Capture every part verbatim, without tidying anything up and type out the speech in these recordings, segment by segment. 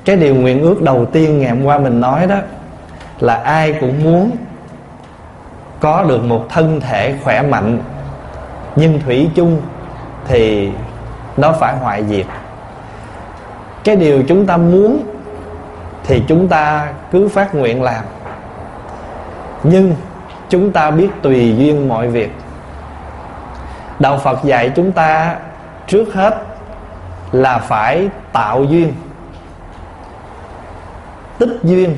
Cái điều nguyện ước đầu tiên ngày hôm qua mình nói đó là ai cũng muốn có được một thân thể khỏe mạnh, nhưng thủy chung thì nó phải hoại diệt. Cái điều chúng ta muốn thì chúng ta cứ phát nguyện làm, nhưng chúng ta biết tùy duyên mọi việc. Đạo Phật dạy chúng ta trước hết là phải tạo duyên, tích duyên.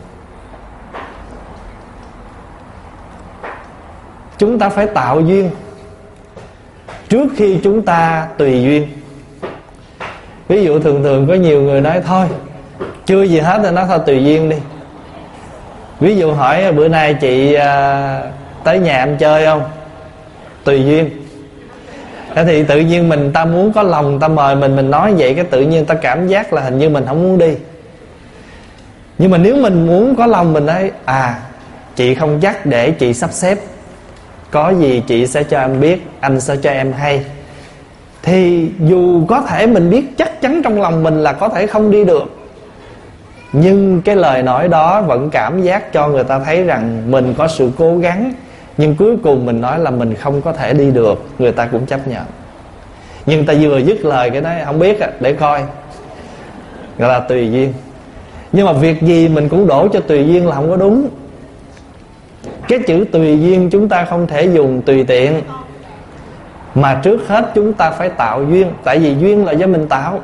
Chúng ta phải tạo duyên trước khi chúng ta tùy duyên. Ví dụ thường thường có nhiều người nói thôi chưa gì hết rồi, nói thôi tùy duyên đi. Ví dụ hỏi bữa nay chị à, tới nhà em chơi không? Tùy duyên. Thế thì tự nhiên mình ta muốn có lòng, ta mời mình, mình nói vậy cái tự nhiên ta cảm giác là hình như mình không muốn đi. Nhưng mà nếu mình muốn có lòng, mình nói à chị không dắt, để chị sắp xếp, có gì chị sẽ cho em biết, anh sẽ cho em hay. Thì dù có thể mình biết chắc chắn trong lòng mình là có thể không đi được, nhưng cái lời nói đó vẫn cảm giác cho người ta thấy rằng mình có sự cố gắng. Nhưng cuối cùng mình nói là mình không có thể đi được, người ta cũng chấp nhận. Nhưng ta vừa dứt lời cái nói không biết à, để coi, gọi là tùy duyên. Nhưng mà việc gì mình cũng đổ cho tùy duyên là không có đúng. Cái chữ tùy duyên chúng ta không thể dùng tùy tiện, mà trước hết chúng ta phải tạo duyên. Tại vì duyên là do mình tạo.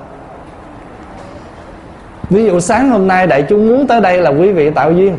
Ví dụ sáng hôm nay đại chúng muốn tới đây là quý vị tạo duyên.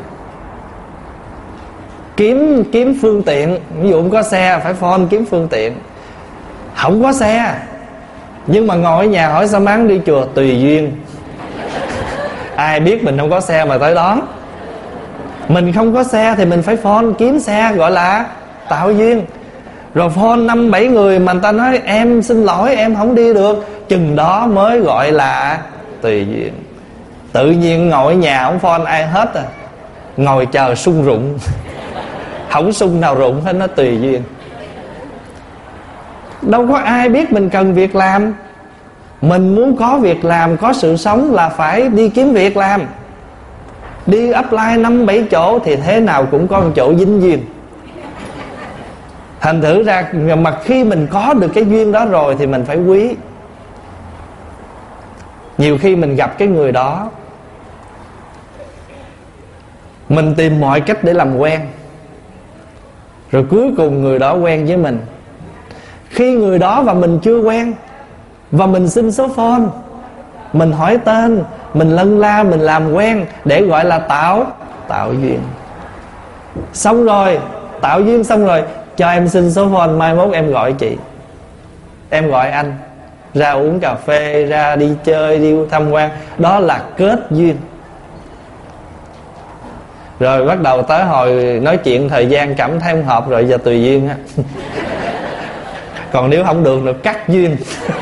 Kiếm kiếm phương tiện, ví dụ không có xe phải phone kiếm phương tiện. Không có xe nhưng mà ngồi ở nhà hỏi sao máng đi chùa, tùy duyên. Ai biết mình không có xe mà tới đón. Mình không có xe thì mình phải phone kiếm xe, gọi là tạo duyên. Rồi phone năm bảy người mà người ta nói em xin lỗi em không đi được, chừng đó mới gọi là tùy duyên. Tự nhiên ngồi ở nhà không phone ai hết à, ngồi chờ sung rụng. Không sung nào rụng hết, nó tùy duyên. Đâu có ai biết mình cần việc làm. Mình muốn có việc làm, có sự sống là phải đi kiếm việc làm. Đi apply năm bảy chỗ thì thế nào cũng có một chỗ dính duyên. Thành thử ra mà khi mình có được cái duyên đó rồi thì mình phải quý. Nhiều khi mình gặp cái người đó, mình tìm mọi cách để làm quen, rồi cuối cùng người đó quen với mình. Khi người đó và mình chưa quen, và mình xin số phone, mình hỏi tên, mình lân la, mình làm quen, để gọi là tạo Tạo duyên. Xong rồi, tạo duyên xong rồi, cho em xin số phone, mai mốt em gọi chị, em gọi anh, ra uống cà phê, ra đi chơi, đi tham quan. Đó là kết duyên. Rồi bắt đầu tới hồi nói chuyện thời gian cảm thấy không hợp rồi, giờ tùy duyên á. Còn nếu không được rồi cắt duyên.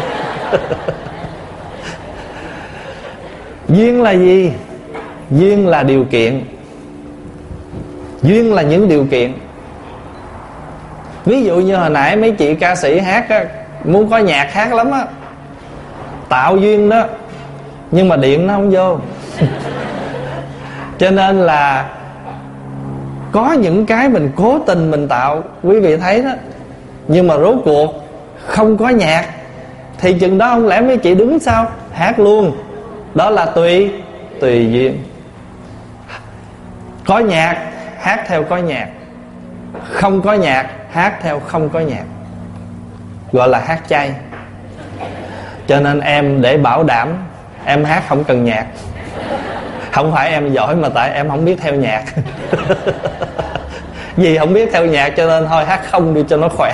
Duyên là gì? Duyên là điều kiện. Duyên là những điều kiện. Ví dụ như hồi nãy mấy chị ca sĩ hát á, muốn có nhạc hát lắm á, tạo duyên đó, nhưng mà điện nó không vô. Cho nên là có những cái mình cố tình mình tạo, quý vị thấy đó, nhưng mà rốt cuộc không có nhạc, thì chừng đó không lẽ mấy chị đứng sau hát luôn. Đó là tùy Tùy duyên. Có nhạc hát theo có nhạc, không có nhạc hát theo không có nhạc, gọi là hát chay. Cho nên em để bảo đảm em hát không cần nhạc. Không phải em giỏi, mà tại em không biết theo nhạc. Vì không biết theo nhạc cho nên thôi hát không đi cho nó khỏe.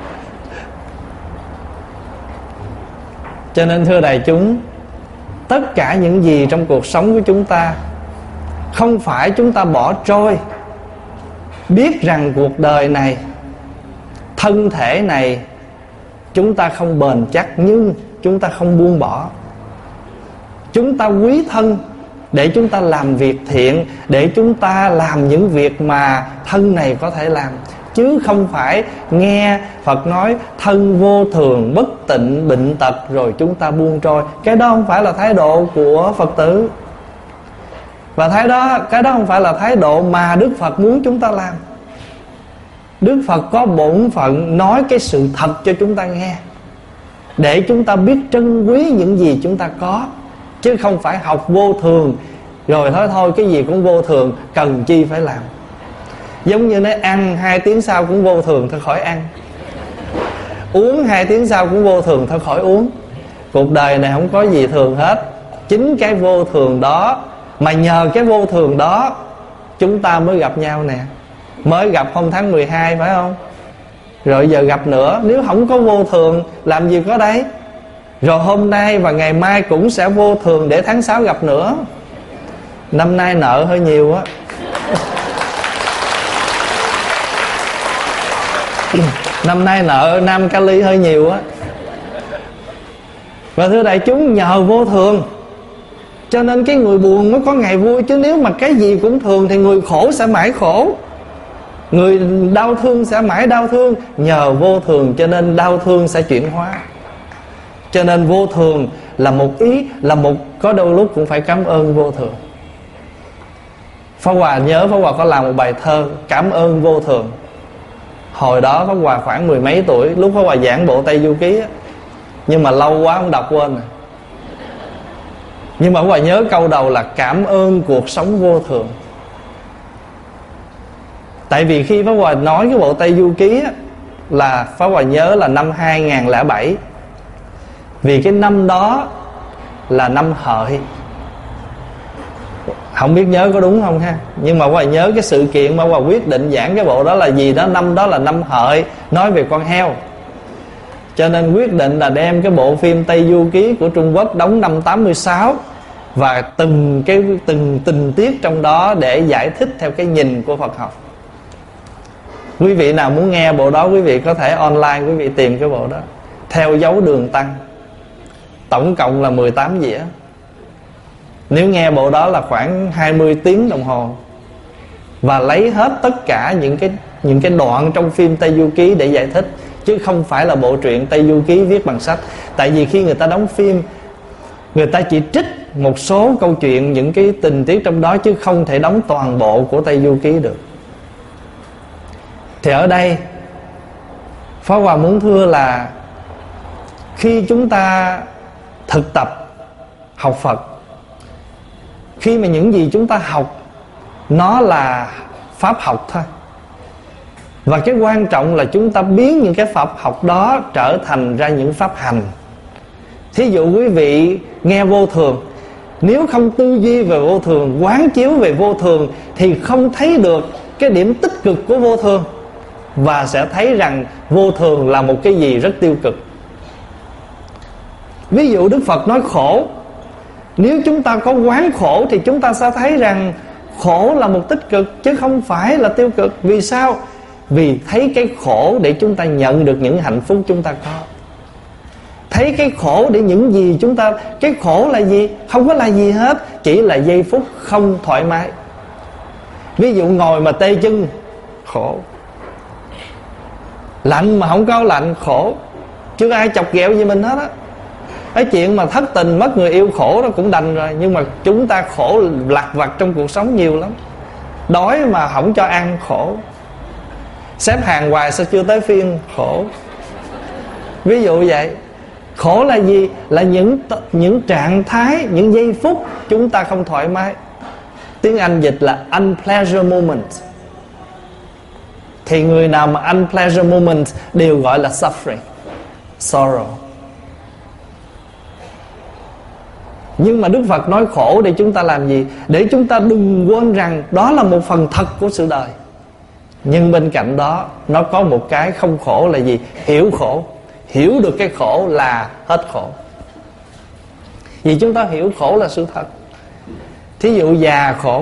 Cho nên thưa đại chúng, tất cả những gì trong cuộc sống của chúng ta, không phải chúng ta bỏ trôi. Biết rằng cuộc đời này, thân thể này chúng ta không bền chắc, nhưng chúng ta không buông bỏ. Chúng ta quý thân để chúng ta làm việc thiện, để chúng ta làm những việc mà thân này có thể làm, chứ không phải nghe Phật nói thân vô thường, bất tịnh, bệnh tật rồi chúng ta buông trôi. Cái đó không phải là thái độ của Phật tử. Và thái đó, cái đó không phải là thái độ mà Đức Phật muốn chúng ta làm. Đức Phật có bổn phận nói cái sự thật cho chúng ta nghe, để chúng ta biết trân quý những gì chúng ta có, chứ không phải học vô thường rồi thôi thôi cái gì cũng vô thường, cần chi phải làm. Giống như nói ăn hai tiếng sau cũng vô thường, thôi khỏi ăn. Uống hai tiếng sau cũng vô thường, thôi khỏi uống. Cuộc đời này không có gì thường hết. Chính cái vô thường đó, mà nhờ cái vô thường đó chúng ta mới gặp nhau nè. Mới gặp hôm tháng mười hai phải không? Rồi giờ gặp nữa. Nếu không có vô thường làm gì có đấy. Rồi hôm nay và ngày mai cũng sẽ vô thường, để tháng sáu gặp nữa. Năm nay nợ hơi nhiều á. Năm nay nợ Nam Cali hơi nhiều á. Và thưa đại chúng, nhờ vô thường cho nên cái người buồn mới có ngày vui. Chứ nếu mà cái gì cũng thường thì người khổ sẽ mãi khổ, người đau thương sẽ mãi đau thương. Nhờ vô thường cho nên đau thương sẽ chuyển hóa. Cho nên vô thường là một ý, là một, có đôi lúc cũng phải cảm ơn vô thường. Pháp Hòa nhớ Pháp Hòa có làm một bài thơ cảm ơn vô thường. Hồi đó Pháp Hòa khoảng mười mấy tuổi, lúc Pháp Hòa giảng bộ Tây Du Ký á, nhưng mà lâu quá không đọc quên rồi. Nhưng mà Pháp Hòa nhớ câu đầu là cảm ơn cuộc sống vô thường. Tại vì khi Pháp Hòa nói cái bộ Tây Du Ký á, là Pháp Hòa nhớ là năm hai nghìn không trăm lẻ bảy. Vì cái năm đó là năm hợi. Không biết nhớ có đúng không ha. Nhưng mà Pháp Hòa nhớ cái sự kiện mà Pháp Hòa quyết định giảng cái bộ đó là gì đó. Năm đó là năm hợi, nói về con heo. Cho nên quyết định là đem cái bộ phim Tây Du Ký của Trung Quốc đóng năm tám mươi sáu, và từng cái từng tình tiết trong đó để giải thích theo cái nhìn của Phật học. Quý vị nào muốn nghe bộ đó, quý vị có thể online quý vị tìm cái bộ đó, Theo Dấu Đường Tăng. Tổng cộng là mười tám dĩa. Nếu nghe bộ đó là khoảng hai mươi tiếng đồng hồ, và lấy hết tất cả những cái những cái đoạn trong phim Tây Du Ký để giải thích, chứ không phải là bộ truyện Tây Du Ký viết bằng sách. Tại vì khi người ta đóng phim, người ta chỉ trích một số câu chuyện, những cái tình tiết trong đó, chứ không thể đóng toàn bộ của Tây Du Ký được. Thì ở đây Pháp Hòa muốn thưa là khi chúng ta thực tập học Phật, khi mà những gì chúng ta học nó là pháp học thôi, và cái quan trọng là chúng ta biến những cái pháp học đó trở thành ra những pháp hành. Thí dụ quý vị nghe vô thường, nếu không tư duy về vô thường, quán chiếu về vô thường, thì không thấy được cái điểm tích cực của vô thường, và sẽ thấy rằng vô thường là một cái gì rất tiêu cực. Ví dụ Đức Phật nói khổ, nếu chúng ta có quán khổ thì chúng ta sẽ thấy rằng khổ là một tích cực chứ không phải là tiêu cực. Vì sao? Vì thấy cái khổ để chúng ta nhận được những hạnh phúc chúng ta có. Thấy cái khổ để những gì chúng ta... Cái khổ là gì? Không có là gì hết, chỉ là giây phút không thoải mái. Ví dụ ngồi mà tê chân, khổ. Lạnh mà không có lạnh, khổ. Chưa ai chọc ghẹo gì mình hết á. Cái chuyện mà thất tình mất người yêu khổ đó cũng đành rồi. Nhưng mà chúng ta khổ lặt vặt trong cuộc sống nhiều lắm. Đói mà không cho ăn, khổ. Xếp hàng hoài sao chưa tới phiên, khổ. Ví dụ vậy. Khổ là gì? Là những những trạng thái, những giây phút chúng ta không thoải mái. Tiếng Anh dịch là unpleasure moment. Thì người nào mà unpleasure moment đều gọi là suffering, sorrow. Nhưng mà Đức Phật nói khổ để chúng ta làm gì? Để chúng ta đừng quên rằng đó là một phần thật của sự đời. Nhưng bên cạnh đó nó có một cái không khổ là gì? Hiểu khổ. Hiểu được cái khổ là hết khổ. Vì chúng ta hiểu khổ là sự thật. Thí dụ già khổ,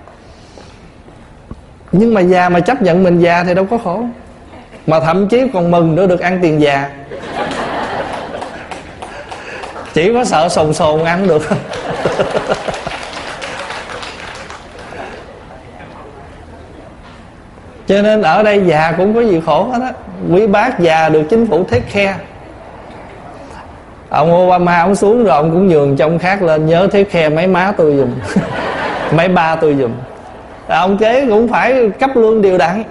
nhưng mà già mà chấp nhận mình già thì đâu có khổ. Mà thậm chí còn mừng nữa, được ăn tiền già. Chỉ có sợ sồn sồn ăn được. Cho nên ở đây già cũng có gì khổ hết á. Quý bác già được chính phủ take care. Ông Obama ông xuống rồi ông cũng nhường cho ông khác lên, nhớ take care mấy má tôi dùm. mấy ba tôi giùm. Ông chế cũng phải cấp lương đều đặn.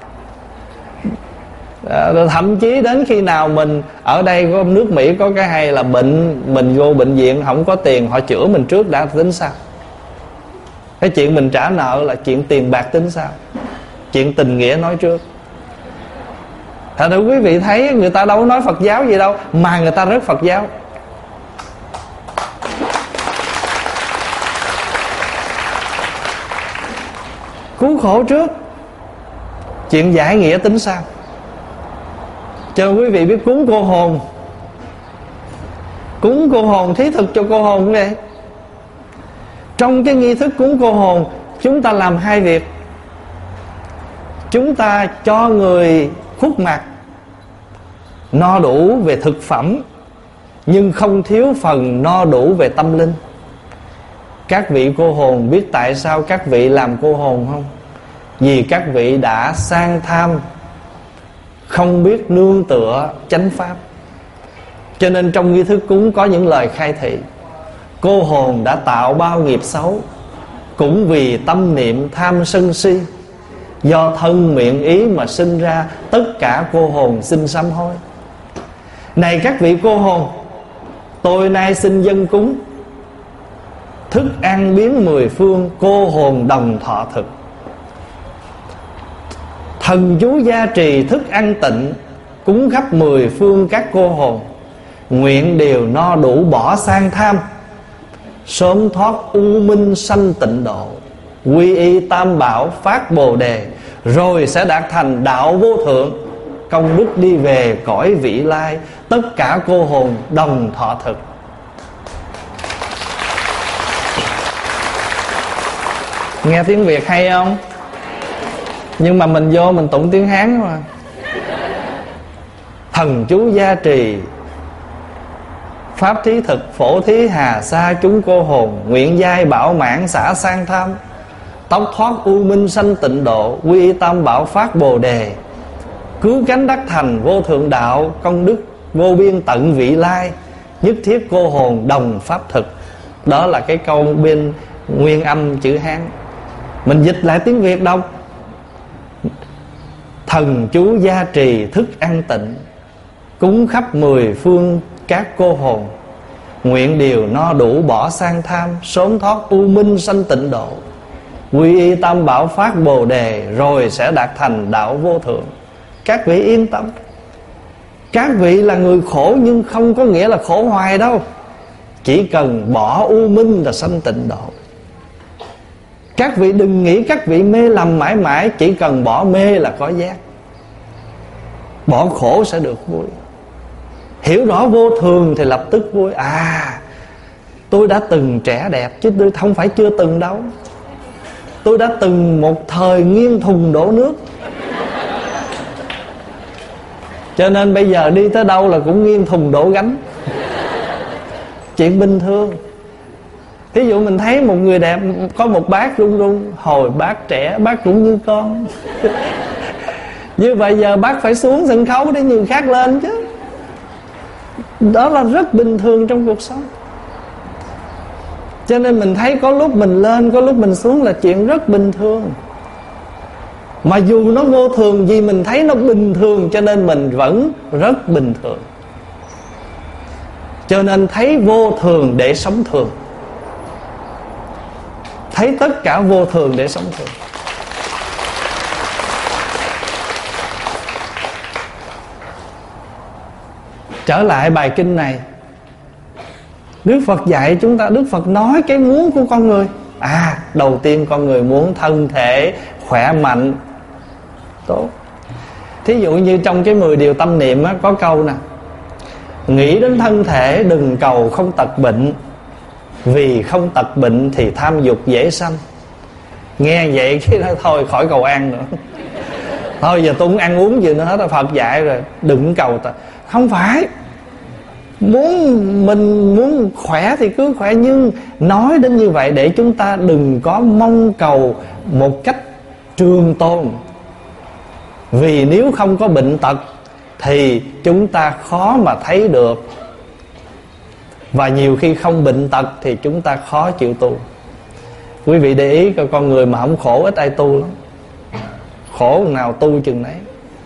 À, thậm chí đến khi nào mình ở đây có nước Mỹ có cái hay là bệnh, mình vô bệnh viện không có tiền, họ chữa mình trước đã tính sao. Cái chuyện mình trả nợ là chuyện tiền bạc tính sao. Chuyện tình nghĩa nói trước. Thật ra quý vị thấy người ta đâu có nói Phật giáo gì đâu, mà người ta rất Phật giáo. Cứu khổ trước, chuyện giải nghĩa tính sao. Cho quý vị biết cúng cô hồn. Cúng cô hồn, thí thực cho cô hồn cũng vậy. Trong cái nghi thức cúng cô hồn, chúng ta làm hai việc. Chúng ta cho người khuất mặt no đủ về thực phẩm, nhưng không thiếu phần no đủ về tâm linh. Các vị cô hồn biết tại sao các vị làm cô hồn không? Vì các vị đã sang tham, không biết nương tựa chánh pháp. Cho nên trong nghi thức cúng có những lời khai thị. Cô hồn đã tạo bao nghiệp xấu, cũng vì tâm niệm tham sân si, do thân miệng ý mà sinh ra, tất cả cô hồn xin sám hối. Này các vị cô hồn, tôi nay xin dâng cúng thức ăn biến mười phương, cô hồn đồng thọ thực. Thần chú gia trì thức ăn tịnh, cúng khắp mười phương các cô hồn, nguyện đều no đủ bỏ sang tham, sớm thoát u minh sanh tịnh độ, quy y tam bảo phát bồ đề, rồi sẽ đạt thành đạo vô thượng, công đức đi về cõi vị lai, tất cả cô hồn đồng thọ thực. Nghe tiếng Việt hay không? Nhưng mà mình vô mình tụng tiếng Hán mà. Thần chú gia trì pháp thí thực, phổ thí hà sa chúng cô hồn, nguyện giai bảo mãn xả sang tham, tóc thoát u minh sanh tịnh độ, quy y tam bảo phát bồ đề, cứu cánh đắc thành vô thượng đạo, công đức vô biên tận vị lai, nhất thiết cô hồn đồng pháp thực. Đó là cái câu bên nguyên âm chữ Hán. Mình dịch lại tiếng Việt đâu. Thần chú gia trì thức ăn tịnh, cúng khắp mười phương các cô hồn, nguyện điều no đủ bỏ sang tham, sớm thoát u minh sanh tịnh độ, quy y tam bảo phát bồ đề, rồi sẽ đạt thành đạo vô thượng. Các vị yên tâm. Các vị là người khổ, nhưng không có nghĩa là khổ hoài đâu. Chỉ cần bỏ u minh là sanh tịnh độ. Các vị đừng nghĩ các vị mê lầm mãi mãi, chỉ cần bỏ mê là có giác. Bỏ khổ sẽ được vui. Hiểu rõ vô thường thì lập tức vui. À, tôi đã từng trẻ đẹp, chứ tôi không phải chưa từng đâu. Tôi đã từng một thời nghiêng thùng đổ nước, cho nên bây giờ đi tới đâu là cũng nghiêng thùng đổ gánh. Chuyện bình thường. Thí dụ mình thấy một người đẹp, có một bác run run, hồi bác trẻ, bác cũng như con. Như vậy giờ bác phải xuống sân khấu để người khác lên chứ. Đó là rất bình thường trong cuộc sống. Cho nên mình thấy có lúc mình lên, có lúc mình xuống là chuyện rất bình thường. Mà dù nó vô thường, vì mình thấy nó bình thường, cho nên mình vẫn rất bình thường. Cho nên thấy vô thường để sống thường. Thấy tất cả vô thường để sống thường. Trở lại bài kinh này, Đức Phật dạy chúng ta, Đức Phật nói cái muốn của con người. À, đầu tiên con người muốn thân thể khỏe mạnh, tốt. Thí dụ như trong cái mười điều tâm niệm á, có câu nè: nghĩ đến thân thể đừng cầu không tật bệnh, vì không tật bệnh thì tham dục dễ sanh. Nghe vậy cái đó thôi khỏi cầu an nữa. Thôi giờ tôi không ăn uống gì nữa hết, Phật dạy rồi, đừng cầu tật. Không phải. Muốn mình muốn khỏe thì cứ khỏe, nhưng nói đến như vậy để chúng ta đừng có mong cầu một cách trường tồn. Vì nếu không có bệnh tật thì chúng ta khó mà thấy được. Và nhiều khi không bệnh tật thì chúng ta khó chịu tu. Quý vị để ý coi, con người mà không khổ ít ai tu lắm. Khổ nào tu chừng nấy.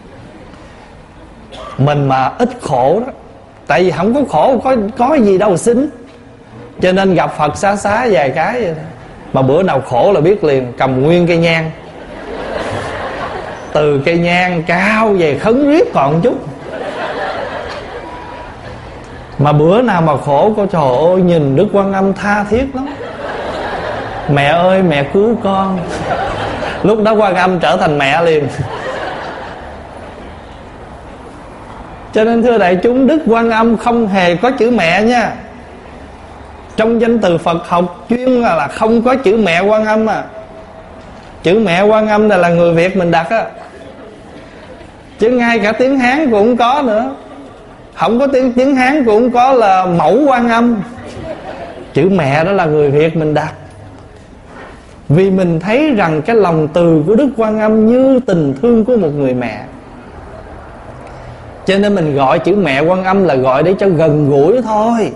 Mình mà ít khổ đó, tại vì không có khổ có, có gì đâu xin. Cho nên gặp Phật xá xá vài cái vậy đó. Mà bữa nào khổ là biết liền. Cầm nguyên cây nhang, từ cây nhang cao về khấn riết còn chút. Mà bữa nào mà khổ có trời ơi, nhìn Đức Quan Âm tha thiết lắm. Mẹ ơi mẹ cứu con. Lúc đó Quan Âm trở thành mẹ liền. Cho nên thưa đại chúng, Đức Quan Âm không hề có chữ mẹ nha. Trong danh từ Phật học chuyên là, là không có chữ mẹ Quan Âm à. Chữ mẹ Quan Âm này là người Việt mình đặt á. Chứ ngay cả tiếng Hán cũng không có nữa. Không có tiếng, tiếng Hán cũng có là mẫu Quan Âm. Chữ mẹ đó là người Việt mình đặt. Vì mình thấy rằng cái lòng từ của Đức Quan Âm như tình thương của một người mẹ. Cho nên mình gọi chữ mẹ Quan Âm là gọi để cho gần gũi thôi.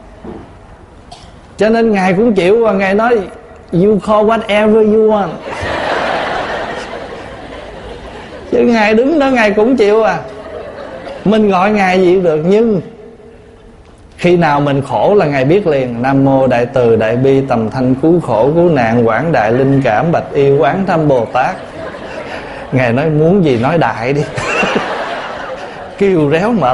Cho nên Ngài cũng chịu, và Ngài nói you call whatever you want. Chứ Ngài đứng đó Ngài cũng chịu à. Mình gọi Ngài gì cũng được. Nhưng khi nào mình khổ là Ngài biết liền. Nam mô Đại Từ Đại Bi Tầm Thanh Cứu Khổ Cứu Nạn Quảng Đại Linh Cảm Bạch Yêu Quán Thâm Bồ Tát. Ngài nói muốn gì nói đại đi. Kêu réo mệt.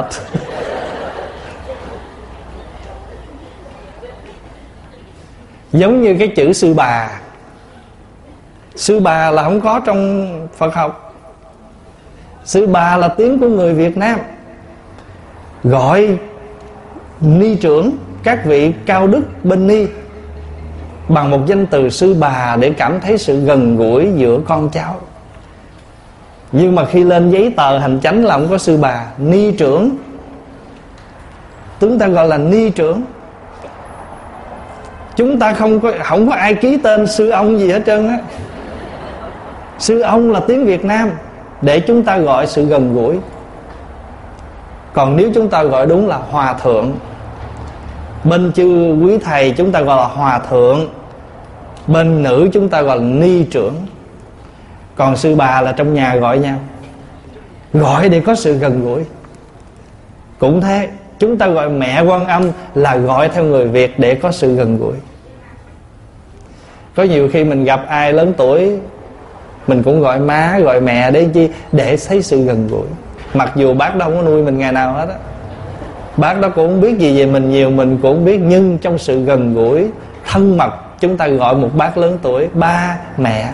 Giống như cái chữ sư bà. Sư bà là không có trong Phật học. Sư bà là tiếng của người Việt Nam. Gọi ni trưởng, các vị cao đức bên ni, bằng một danh từ sư bà để cảm thấy sự gần gũi giữa con cháu. Nhưng mà khi lên giấy tờ hành chánh là không có sư bà. Ni trưởng, chúng ta gọi là ni trưởng. Chúng ta không có, không có ai ký tên sư ông gì hết trơn á. Sư ông là tiếng Việt Nam để chúng ta gọi sự gần gũi. Còn nếu chúng ta gọi đúng là hòa thượng. Bên chư quý thầy chúng ta gọi là hòa thượng. Bên nữ chúng ta gọi là ni trưởng. Còn sư bà là trong nhà gọi nhau, gọi để có sự gần gũi. Cũng thế, chúng ta gọi mẹ Quan Âm là gọi theo người Việt để có sự gần gũi. Có nhiều khi mình gặp ai lớn tuổi, mình cũng gọi má, gọi mẹ để chi? Để thấy sự gần gũi. Mặc dù bác đâu có nuôi mình ngày nào hết á, bác đó cũng không biết gì về mình nhiều, mình cũng không biết. Nhưng trong sự gần gũi, thân mật, chúng ta gọi một bác lớn tuổi ba, mẹ.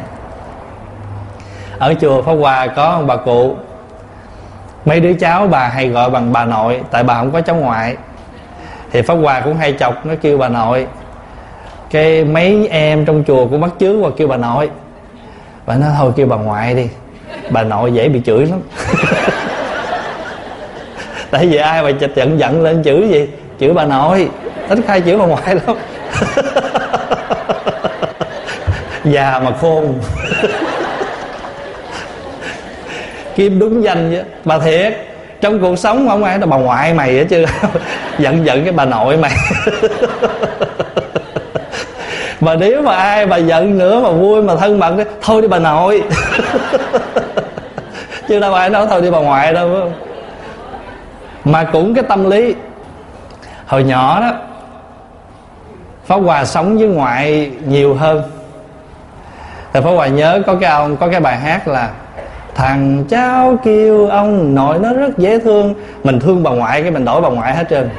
Ở chùa Pháp Hòa có ông bà cụ, mấy đứa cháu bà hay gọi bằng bà nội, tại bà không có cháu ngoại. Thì Pháp Hòa cũng hay chọc, nó kêu bà nội. Cái mấy em trong chùa cũng bắt chước và kêu bà nội. Bà nói thôi kêu bà ngoại đi, bà nội dễ bị chửi lắm. Tại vì ai mà chịch giận giận lên chửi gì? Chửi bà nội. Ít khai chửi bà ngoại lắm. Già mà khôn. Kim đúng danh chứ. Bà thiệt, trong cuộc sống không ai là bà ngoại mày hết chứ. Giận giận cái bà nội mày. Mà nếu mà ai bà giận nữa mà vui mà thân mật, thôi đi bà nội. Chứ đâu ai nói thôi đi bà ngoại đâu, phải không? Mà cũng cái tâm lý. Hồi nhỏ đó, Pháp Hòa sống với ngoại nhiều hơn. Thì Pháp Hòa nhớ có cái ông, có cái bài hát là thằng cháu kêu ông nội nó rất dễ thương. Mình thương bà ngoại cái mình đổi bà ngoại hết trơn.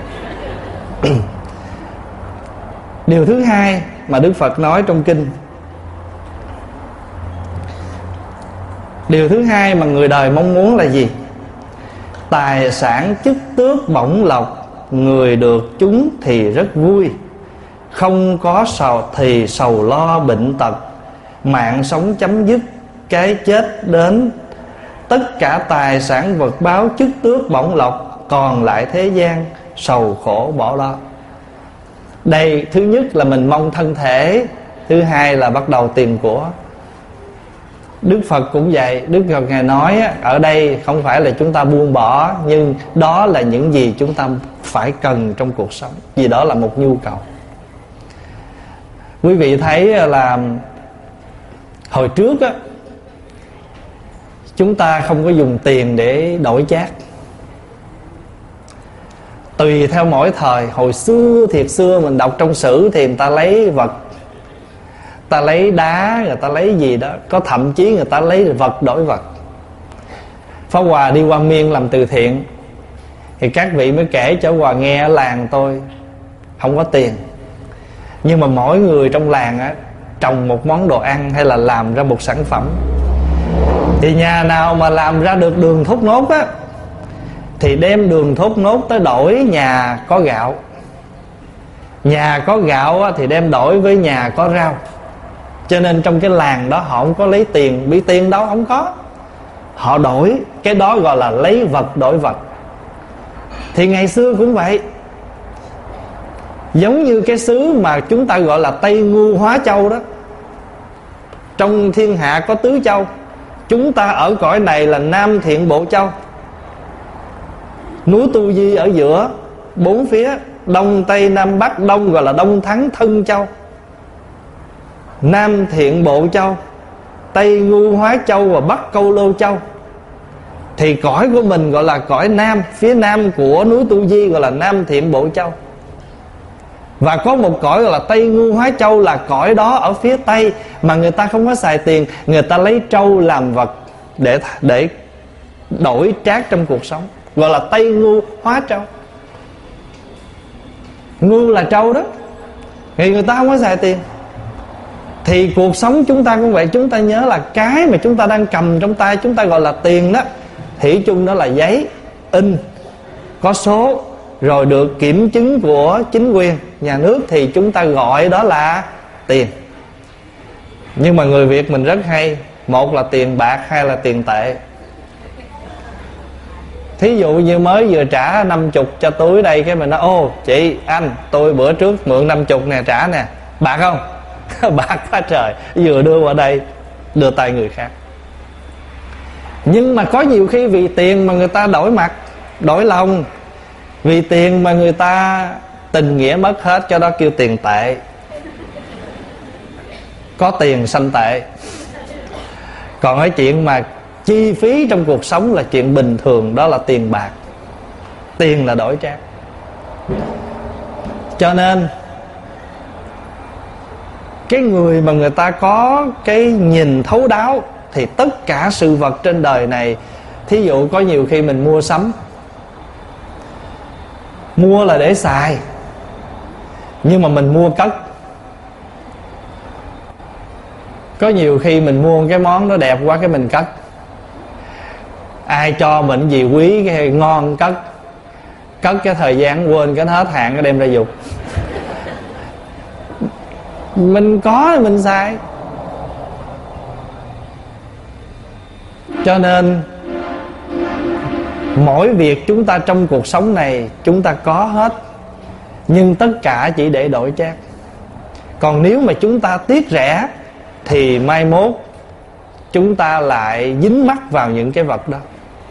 Điều thứ hai mà Đức Phật nói trong kinh, điều thứ hai mà người đời mong muốn là gì? Tài sản chức tước bổng lộc, người được chúng thì rất vui. Không có sầu thì sầu lo bệnh tật, mạng sống chấm dứt, cái chết đến. Tất cả tài sản vật báo chức tước bổng lộc, còn lại thế gian sầu khổ bỏ lo. Đây, thứ nhất là mình mong thân thể, thứ hai là bắt đầu tìm của. Đức Phật cũng vậy. Đức Phật Ngài nói ở đây không phải là chúng ta buông bỏ, nhưng đó là những gì chúng ta phải cần trong cuộc sống, vì đó là một nhu cầu. Quý vị thấy là hồi trước á, chúng ta không có dùng tiền để đổi chác. Tùy theo mỗi thời. Hồi xưa, thiệt xưa mình đọc trong sử thì người ta lấy vật, ta lấy đá, người ta lấy gì đó. Có thậm chí người ta lấy vật đổi vật. Pháp Hòa đi qua Miên làm từ thiện, thì các vị mới kể cho Hòa nghe, ở làng tôi không có tiền, nhưng mà mỗi người trong làng á, trồng một món đồ ăn hay là làm ra một sản phẩm, thì nhà nào mà làm ra được đường thốt nốt á, thì đem đường thốt nốt tới đổi nhà có gạo. Nhà có gạo á, thì đem đổi với nhà có rau. Cho nên trong cái làng đó họ không có lấy tiền, bị tiền đâu không có. Họ đổi, cái đó gọi là lấy vật đổi vật. Thì ngày xưa cũng vậy. Giống như cái xứ mà chúng ta gọi là Tây Ngu Hóa Châu đó. Trong thiên hạ có tứ châu, chúng ta ở cõi này là Nam Thiện Bộ Châu. Núi Tu Di ở giữa, bốn phía Đông Tây Nam Bắc. Đông gọi là Đông Thắng Thân Châu, Nam Thiện Bộ Châu, Tây Ngu Hóa Châu và Bắc Câu Lô Châu. Thì cõi của mình gọi là cõi Nam, phía Nam của núi Tu Di gọi là Nam Thiện Bộ Châu. Và có một cõi gọi là Tây Ngu Hóa Châu, là cõi đó ở phía Tây, mà người ta không có xài tiền, người ta lấy trâu làm vật để để đổi trác trong cuộc sống, gọi là Tây Ngu Hóa Châu. Ngu là trâu đó, thì người ta không có xài tiền. Thì cuộc sống chúng ta cũng vậy. Chúng ta nhớ là cái mà chúng ta đang cầm trong tay chúng ta gọi là tiền đó, thủy chung đó là giấy, in, có số, rồi được kiểm chứng của chính quyền, nhà nước, thì chúng ta gọi đó là tiền. Nhưng mà người Việt mình rất hay. Một là tiền bạc, hai là tiền tệ. Thí dụ như mới vừa trả năm chục cho túi đây, cái mình nói: ô chị, anh, tôi bữa trước mượn năm chục nè, trả nè. Bạc không? Bạc quá trời. Vừa đưa qua đây, đưa tay người khác. Nhưng mà có nhiều khi vì tiền mà người ta đổi mặt, đổi lòng. Vì tiền mà người ta tình nghĩa mất hết, cho đó kêu tiền tệ. Có tiền sanh tệ. Còn cái chuyện mà chi phí trong cuộc sống là chuyện bình thường, đó là tiền bạc. Tiền là đổi trác. Cho nên cái người mà người ta có cái nhìn thấu đáo, thì tất cả sự vật trên đời này, thí dụ có nhiều khi mình mua sắm, mua là để xài, nhưng mà mình mua cất. Có nhiều khi mình mua cái món đó đẹp quá, cái mình cất. Ai cho mình gì quý cái ngon cất. Cất cái thời gian quên cái hết hạn, cái đem ra dục. Mình có thì mình xài. Cho nên mỗi việc chúng ta trong cuộc sống này chúng ta có hết, nhưng tất cả chỉ để đổi trác. Còn nếu mà chúng ta tiếc rẻ, thì mai mốt chúng ta lại dính mắc vào những cái vật đó.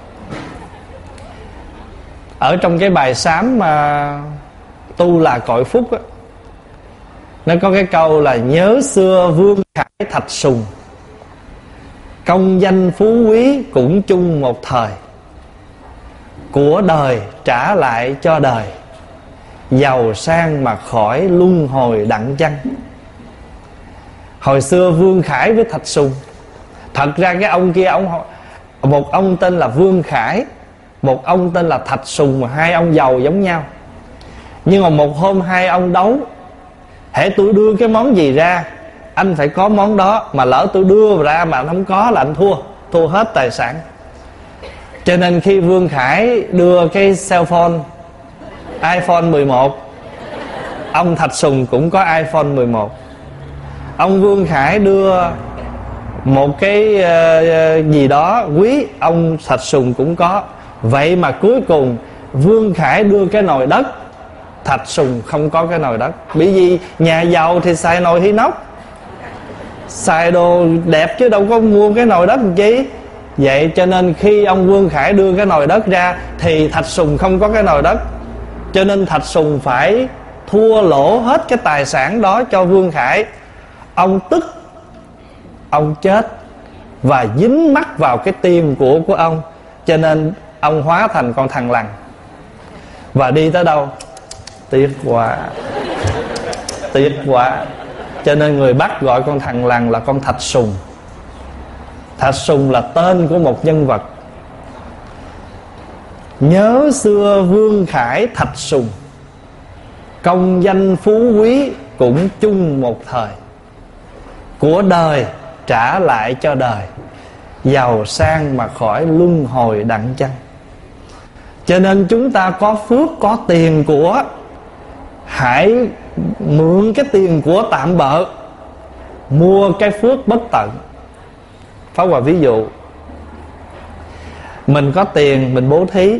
Ở trong cái bài sám mà tu là cội phúc á, nó có cái câu là: nhớ xưa Vương Khải Thạch Sùng, công danh phú quý cũng chung một thời. Của đời trả lại cho đời, giàu sang mà khỏi luân hồi đặng chăng. Hồi xưa Vương Khải với Thạch Sùng, thật ra cái ông kia, ông một ông tên là Vương Khải, một ông tên là Thạch Sùng, mà hai ông giàu giống nhau. Nhưng mà một hôm hai ông đấu, hễ tôi đưa cái món gì ra, anh phải có món đó. Mà lỡ tôi đưa ra mà anh không có là anh thua, thua hết tài sản. Cho nên khi Vương Khải đưa cái cell phone iPhone mười một, ông Thạch Sùng cũng có iPhone mười một. Ông Vương Khải đưa một cái uh, gì đó quý, ông Thạch Sùng cũng có. Vậy mà cuối cùng Vương Khải đưa cái nồi đất, Thạch Sùng không có cái nồi đất. Bởi vì nhà giàu thì xài nồi inox, xài đồ đẹp chứ đâu có mua cái nồi đất làm chi. Vậy cho nên khi ông Vương Khải đưa cái nồi đất ra, thì Thạch Sùng không có cái nồi đất. Cho nên Thạch Sùng phải thua lỗ hết cái tài sản đó cho Vương Khải. Ông tức, ông chết và dính mắc vào cái tiền của của ông, cho nên ông hóa thành con thằn lằn. Và đi tới đâu? Tiếc quá, tiếc quá. Cho nên người Bắc gọi con thằn lằn là con Thạch Sùng. Thạch Sùng là tên của một nhân vật. Nhớ xưa Vương Khải Thạch Sùng, công danh phú quý cũng chung một thời. Của đời trả lại cho đời, giàu sang mà khỏi luân hồi đặng chăng. Cho nên chúng ta có phước, có tiền của, hãy mượn cái tiền của tạm bợ, mua cái phước bất tận. Pháp Hòa ví dụ, mình có tiền mình bố thí,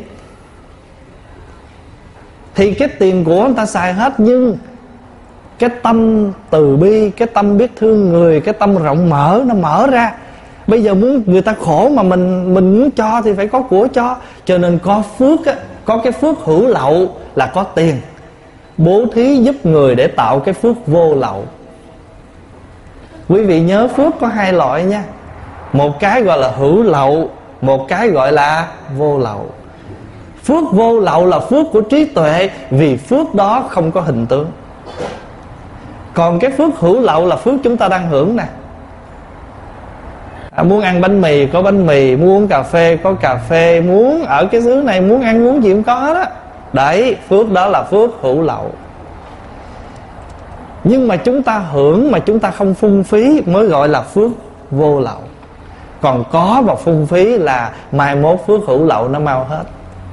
thì cái tiền của người ta xài hết, nhưng cái tâm từ bi, cái tâm biết thương người, cái tâm rộng mở nó mở ra. Bây giờ muốn người ta khổ mà mình mình muốn cho thì phải có của cho. Cho nên có phước á, có cái phước hữu lậu là có tiền, bố thí giúp người để tạo cái phước vô lậu. Quý vị nhớ phước có hai loại nha. Một cái gọi là hữu lậu, một cái gọi là vô lậu. Phước vô lậu là phước của trí tuệ, vì phước đó không có hình tướng. Còn cái phước hữu lậu là phước chúng ta đang hưởng nè. À, muốn ăn bánh mì có bánh mì, muốn uống cà phê có cà phê, muốn ở cái xứ này muốn ăn uống gì cũng có đó. Đấy, phước đó là phước hữu lậu. Nhưng mà chúng ta hưởng mà chúng ta không phung phí mới gọi là phước vô lậu. Còn có và phung phí là mai mốt phước hữu lậu nó mau hết.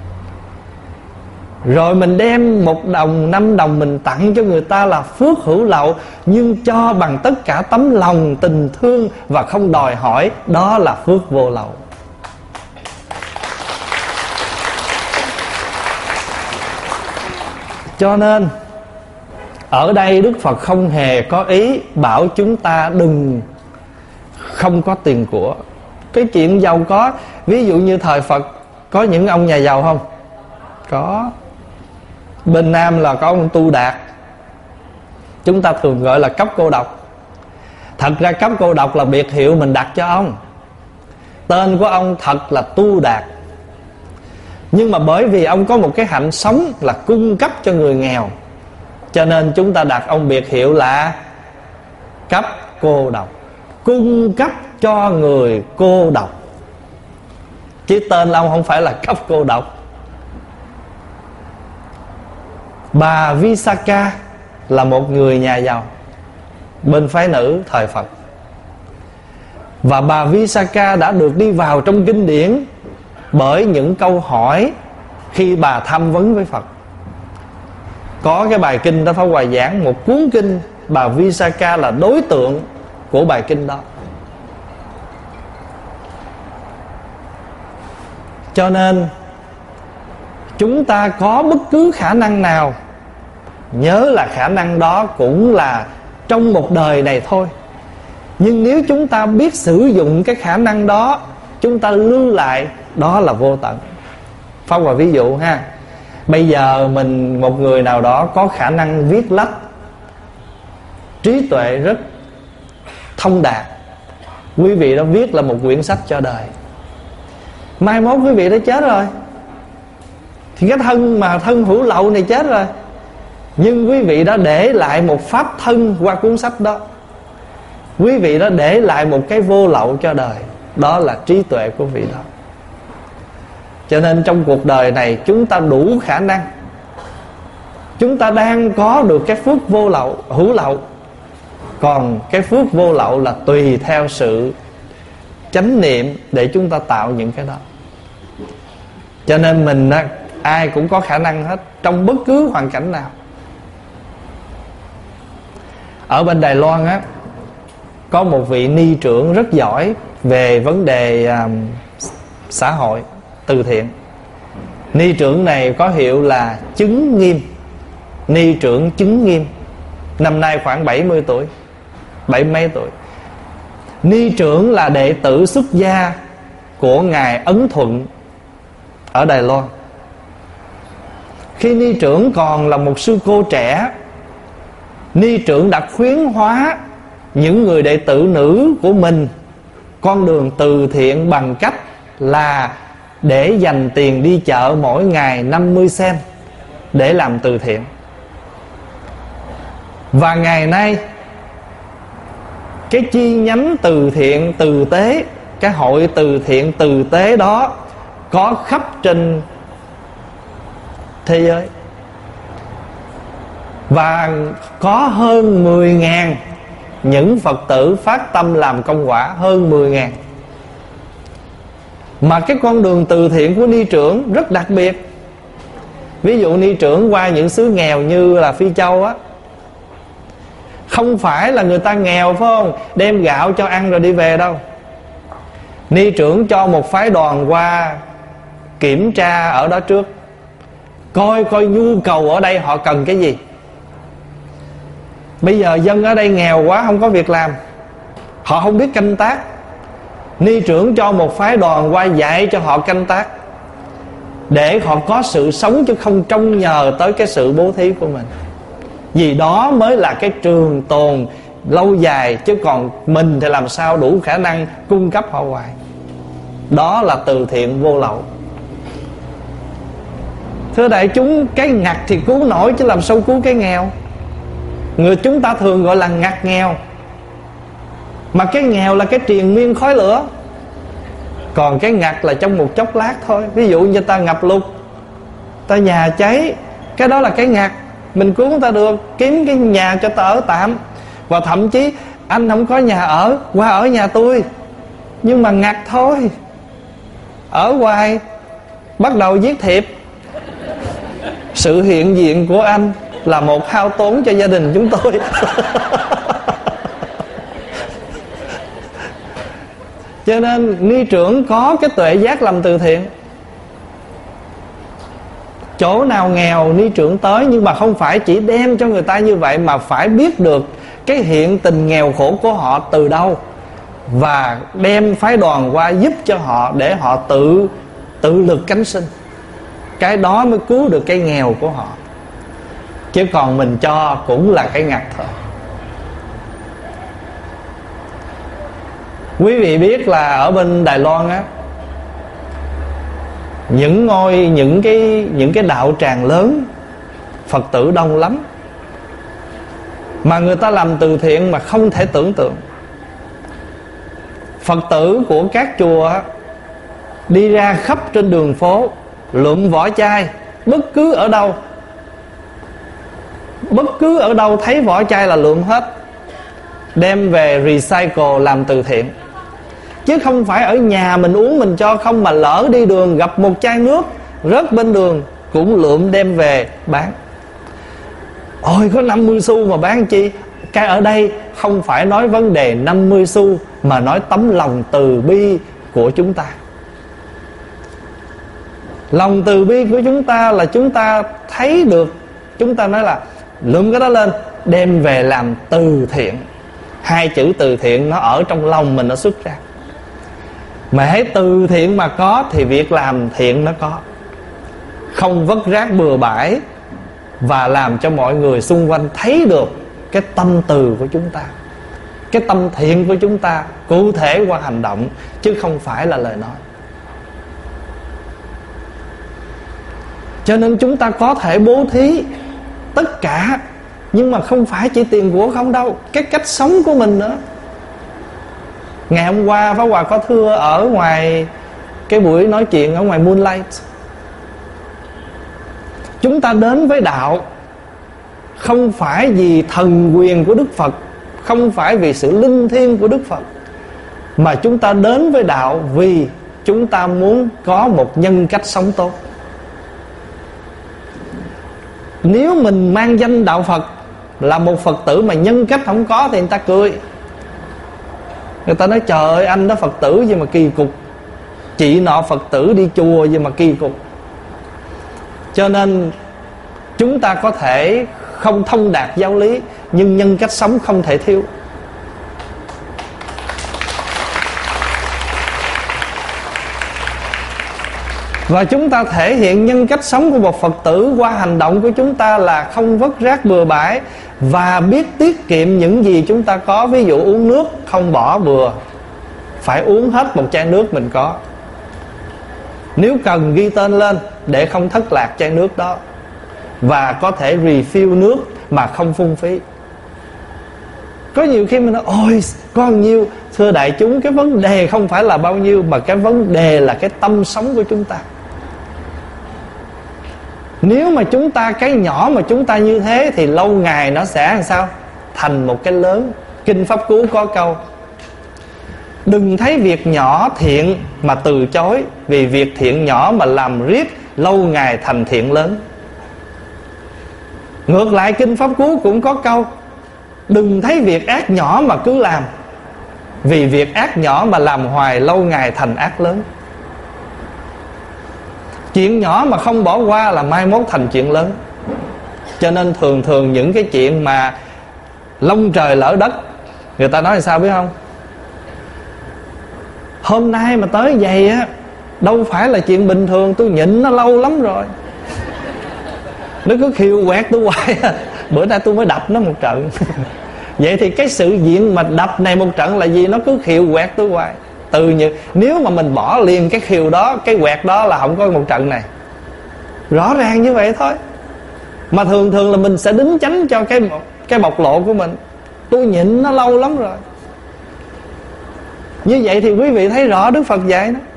Rồi mình đem một đồng, năm đồng mình tặng cho người ta là phước hữu lậu, nhưng cho bằng tất cả tấm lòng, tình thương và không đòi hỏi, đó là phước vô lậu. Cho nên ở đây Đức Phật không hề có ý bảo chúng ta đừng không có tiền của. Cái chuyện giàu có, ví dụ như thời Phật có những ông nhà giàu không? Có. Bên Nam là có ông Tu Đạt, chúng ta thường gọi là cấp cô độc. Thật ra cấp cô độc là biệt hiệu mình đặt cho ông. Tên của ông thật là Tu Đạt. Nhưng mà bởi vì ông có một cái hạnh sống là cung cấp cho người nghèo, cho nên chúng ta đặt ông biệt hiệu là cấp cô độc. Cung cấp cho người cô độc, chứ tên ông không phải là cấp cô độc. Bà Visakha là một người nhà giàu bên phái nữ thời Phật. Và bà Visakha đã được đi vào trong kinh điển bởi những câu hỏi khi bà tham vấn với Phật. Có cái bài kinh đó Pháp Hòa giảng một cuốn kinh, bà Visakha là đối tượng của bài kinh đó. Cho nên chúng ta có bất cứ khả năng nào, nhớ là khả năng đó cũng là trong một đời này thôi. Nhưng nếu chúng ta biết sử dụng cái khả năng đó, chúng ta lưu lại, đó là vô tận. Pháp Hòa ví dụ ha. Bây giờ mình, một người nào đó có khả năng viết lách, trí tuệ rất thông đạt, quý vị đã viết là một quyển sách cho đời. Mai mốt quý vị đã chết rồi, thì cái thân mà thân hữu lậu này chết rồi, nhưng quý vị đã để lại một pháp thân qua cuốn sách đó. Quý vị đã để lại một cái vô lậu cho đời, đó là trí tuệ của vị đó. Cho nên trong cuộc đời này chúng ta đủ khả năng, chúng ta đang có được cái phước vô lậu, hữu lậu. Còn cái phước vô lậu là tùy theo sự chánh niệm để chúng ta tạo những cái đó. Cho nên mình ai cũng có khả năng hết, trong bất cứ hoàn cảnh nào. Ở bên Đài Loan á, có một vị ni trưởng rất giỏi về vấn đề um, xã hội, từ thiện. Ni trưởng này có hiệu là Chứng Nghiêm, ni trưởng Chứng Nghiêm. Năm nay khoảng bảy mươi tuổi, bảy mấy tuổi. Ni trưởng là đệ tử xuất gia của Ngài Ấn Thuận ở Đài Loan. Khi ni trưởng còn là một sư cô trẻ, ni trưởng đã khuyến hóa những người đệ tử nữ của mình con đường từ thiện bằng cách là để dành tiền đi chợ mỗi ngày năm mươi sen để làm từ thiện. Và ngày nay cái chi nhánh từ thiện từ tế, cái hội từ thiện từ tế đó có khắp trên thế giới. Và có hơn mười ngàn những Phật tử phát tâm làm công quả, hơn mười ngàn. Mà cái con đường từ thiện của Ni trưởng rất đặc biệt. Ví dụ Ni trưởng qua những xứ nghèo như là Phi Châu á, không phải là người ta nghèo phải không, đem gạo cho ăn rồi đi về đâu. Ni trưởng cho một phái đoàn qua kiểm tra ở đó trước, coi coi nhu cầu ở đây họ cần cái gì. Bây giờ dân ở đây nghèo quá, không có việc làm, họ không biết canh tác. Ni trưởng cho một phái đoàn qua dạy cho họ canh tác, để họ có sự sống chứ không trông nhờ tới cái sự bố thí của mình. Vì đó mới là cái trường tồn lâu dài, chứ còn mình thì làm sao đủ khả năng cung cấp họ hoài. Đó là từ thiện vô lậu. Thưa đại chúng, cái ngặt thì cứu nổi chứ làm sao cứu cái nghèo. Người chúng ta thường gọi là ngặt nghèo, mà cái nghèo là cái triền miên khói lửa, còn cái ngặt là trong một chốc lát thôi. Ví dụ như ta ngập lụt, ta nhà cháy, cái đó là cái ngặt, mình cứu người ta được, kiếm cái nhà cho ta ở tạm. Và thậm chí anh không có nhà ở, qua ở nhà tôi, nhưng mà ngặt thôi, ở hoài bắt đầu viết thiệp. Sự hiện diện của anh là một hao tốn cho gia đình chúng tôi. Cho nên Ni trưởng có cái tuệ giác làm từ thiện. Chỗ nào nghèo Ni trưởng tới, nhưng mà không phải chỉ đem cho người ta như vậy, mà phải biết được cái hiện tình nghèo khổ của họ từ đâu, và đem phái đoàn qua giúp cho họ để họ tự tự lực cánh sinh. Cái đó mới cứu được cái nghèo của họ. Chứ còn mình cho cũng là cái ngặt thôi. Quý vị biết là ở bên Đài Loan á, những ngôi những cái những cái đạo tràng lớn, Phật tử đông lắm, mà người ta làm từ thiện mà không thể tưởng tượng. Phật tử của các chùa á, đi ra khắp trên đường phố lượm vỏ chai, bất cứ ở đâu, bất cứ ở đâu thấy vỏ chai là lượm hết, đem về recycle làm từ thiện. Chứ không phải ở nhà mình uống mình cho không, mà lỡ đi đường gặp một chai nước rớt bên đường cũng lượm đem về bán. Ôi có năm mươi xu mà bán chi? Cái ở đây không phải nói vấn đề năm mươi xu, mà nói tấm lòng từ bi của chúng ta. Lòng từ bi của chúng ta là chúng ta thấy được, chúng ta nói là lượm cái đó lên đem về làm từ thiện. Hai chữ từ thiện nó ở trong lòng mình nó xuất ra. Mà hãy từ thiện mà có thì việc làm thiện nó có. Không vứt rác bừa bãi, và làm cho mọi người xung quanh thấy được cái tâm từ của chúng ta, cái tâm thiện của chúng ta cụ thể qua hành động, chứ không phải là lời nói. Cho nên chúng ta có thể bố thí tất cả, nhưng mà không phải chỉ tiền của không đâu, cái cách sống của mình nữa. Ngày hôm qua Pháp Hòa có thưa ở ngoài cái buổi nói chuyện ở ngoài Moonlight, chúng ta đến với đạo không phải vì thần quyền của Đức Phật, không phải vì sự linh thiêng của Đức Phật, mà chúng ta đến với đạo vì chúng ta muốn có một nhân cách sống tốt. Nếu mình mang danh đạo Phật là một Phật tử mà nhân cách không có thì người ta cười. Người ta nói trời ơi anh đó Phật tử gì mà kỳ cục, chị nọ Phật tử đi chùa gì mà kỳ cục. Cho nên chúng ta có thể không thông đạt giáo lý, nhưng nhân cách sống không thể thiếu. Và chúng ta thể hiện nhân cách sống của một Phật tử qua hành động của chúng ta là không vứt rác bừa bãi, và biết tiết kiệm những gì chúng ta có. Ví dụ uống nước không bỏ bừa, phải uống hết một chai nước mình có. Nếu cần ghi tên lên để không thất lạc chai nước đó, và có thể refill nước mà không phung phí. Có nhiều khi mình nói ôi có nhiêu. Thưa đại chúng, cái vấn đề không phải là bao nhiêu, mà cái vấn đề là cái tâm sống của chúng ta. Nếu mà chúng ta, cái nhỏ mà chúng ta như thế, thì lâu ngày nó sẽ làm sao? Thành một cái lớn. Kinh Pháp Cú có câu: đừng thấy việc nhỏ thiện mà từ chối, vì việc thiện nhỏ mà làm riết, lâu ngày thành thiện lớn. Ngược lại Kinh Pháp Cú cũng có câu: đừng thấy việc ác nhỏ mà cứ làm, vì việc ác nhỏ mà làm hoài, lâu ngày thành ác lớn. Chuyện nhỏ mà không bỏ qua là mai mốt thành chuyện lớn. Cho nên thường thường những cái chuyện mà lông trời lỡ đất, người ta nói là sao biết không? Hôm nay mà tới vậy á, đâu phải là chuyện bình thường. Tôi nhịn nó lâu lắm rồi, nó cứ khiêu quẹt tôi hoài. Bữa nay tôi mới đập nó một trận. Vậy thì cái sự diện mà đập này một trận là gì? Nó cứ khiêu quẹt tôi hoài. Từ những, nếu mà mình bỏ liền cái khiêu đó, cái quẹt đó, là không có một trận này. Rõ ràng như vậy thôi. Mà thường thường là mình sẽ đính chánh cho cái cái bộc lộ của mình. Tôi nhịn nó lâu lắm rồi. Như vậy thì quý vị thấy rõ Đức Phật dạy đó: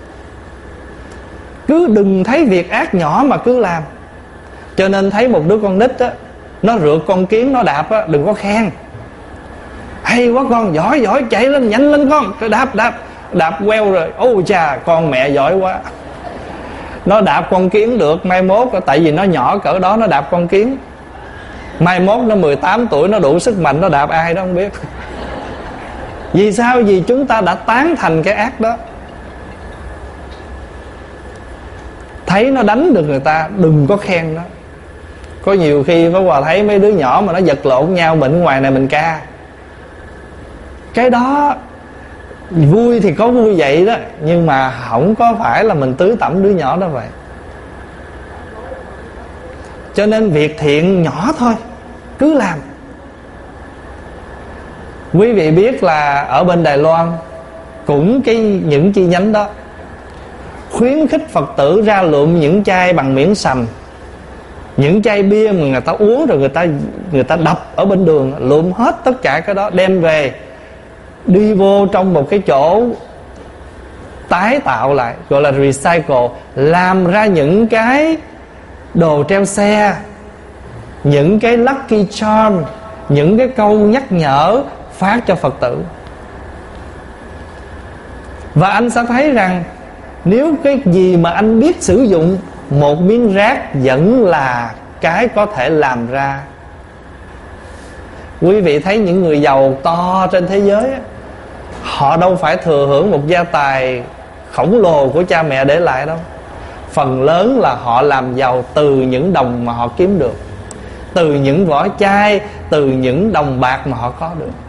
cứ đừng thấy việc ác nhỏ mà cứ làm. Cho nên thấy một đứa con nít á, nó rượt con kiến nó đạp á, đừng có khen: hay quá con, giỏi giỏi, chạy lên, nhanh lên con. Cái đạp đạp đạp queo rồi, ôi chà, con mẹ giỏi quá. Nó đạp con kiến được, mai mốt, tại vì nó nhỏ cỡ đó, nó đạp con kiến, mai mốt nó mười tám tuổi, nó đủ sức mạnh, nó đạp ai đó không biết. Vì sao? Vì chúng ta đã tán thành cái ác đó. Thấy nó đánh được người ta, đừng có khen nó. Có nhiều khi Pháp Hòa thấy mấy đứa nhỏ mà nó giật lộn nhau, mình ngoài này mình ca. Cái đó vui thì có vui vậy đó, nhưng mà không có phải là mình tứ tẩm đứa nhỏ đó vậy. Cho nên việc thiện nhỏ thôi, cứ làm. Quý vị biết là ở bên Đài Loan cũng cái những chi nhánh đó khuyến khích Phật tử ra lượm những chai bằng miếng sành, những chai bia mà người ta uống rồi người ta người ta đập ở bên đường, lượm hết tất cả cái đó đem về, đi vô trong một cái chỗ tái tạo lại, gọi là recycle, làm ra những cái đồ treo xe, những cái lucky charm, những cái câu nhắc nhở phát cho Phật tử. Và anh sẽ thấy rằng nếu cái gì mà anh biết sử dụng, một miếng rác vẫn là cái có thể làm ra. Quý vị thấy những người giàu to trên thế giới, họ đâu phải thừa hưởng một gia tài khổng lồ của cha mẹ để lại đâu. Phần lớn là họ làm giàu từ những đồng mà họ kiếm được, từ những vỏ chai, từ những đồng bạc mà họ có được.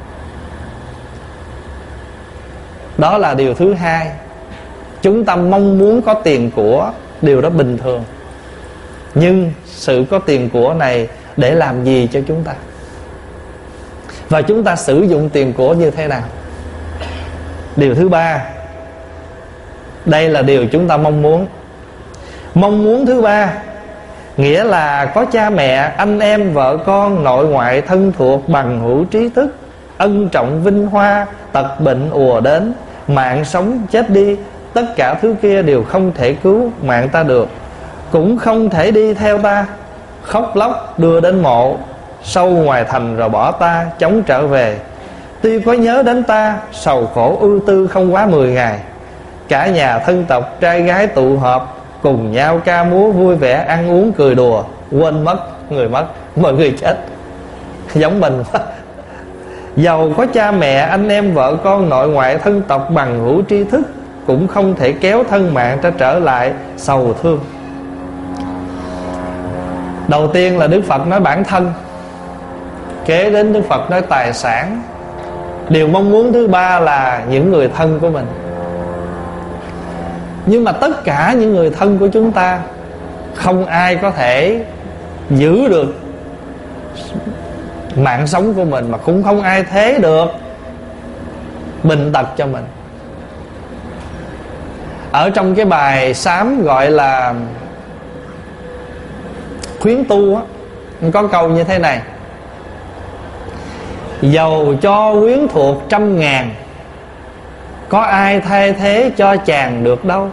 Đó là điều thứ hai. Chúng ta mong muốn có tiền của, điều đó bình thường. Nhưng sự có tiền của này để làm gì cho chúng ta? Và chúng ta sử dụng tiền của như thế nào? Điều thứ ba, đây là điều chúng ta mong muốn. Mong muốn thứ ba nghĩa là có cha mẹ, anh em, vợ con, nội ngoại, thân thuộc, bằng hữu, trí thức, ân trọng, vinh hoa, tật bệnh ùa đến, mạng sống chết đi, tất cả thứ kia đều không thể cứu mạng ta được, cũng không thể đi theo ta, khóc lóc đưa đến mộ, sâu ngoài thành rồi bỏ ta, chống trở về. Tuy có nhớ đến ta, sầu khổ ưu tư không quá mười ngày. Cả nhà thân tộc trai gái tụ họp, cùng nhau ca múa vui vẻ, ăn uống cười đùa, quên mất người mất, mọi người chết. Giống mình. Giàu có cha mẹ, anh em, vợ con, nội ngoại, thân tộc, bằng hữu, tri thức, cũng không thể kéo thân mạng ta trở lại sầu thương. Đầu tiên là Đức Phật nói bản thân, kế đến Đức Phật nói tài sản. Điều mong muốn thứ ba là những người thân của mình. Nhưng mà tất cả những người thân của chúng ta, không ai có thể giữ được mạng sống của mình, mà cũng không ai thế được bệnh tật cho mình. Ở trong cái bài sám gọi là khuyến tu á, có câu như thế này: dầu cho quyến thuộc trăm ngàn, có ai thay thế cho chàng được đâu.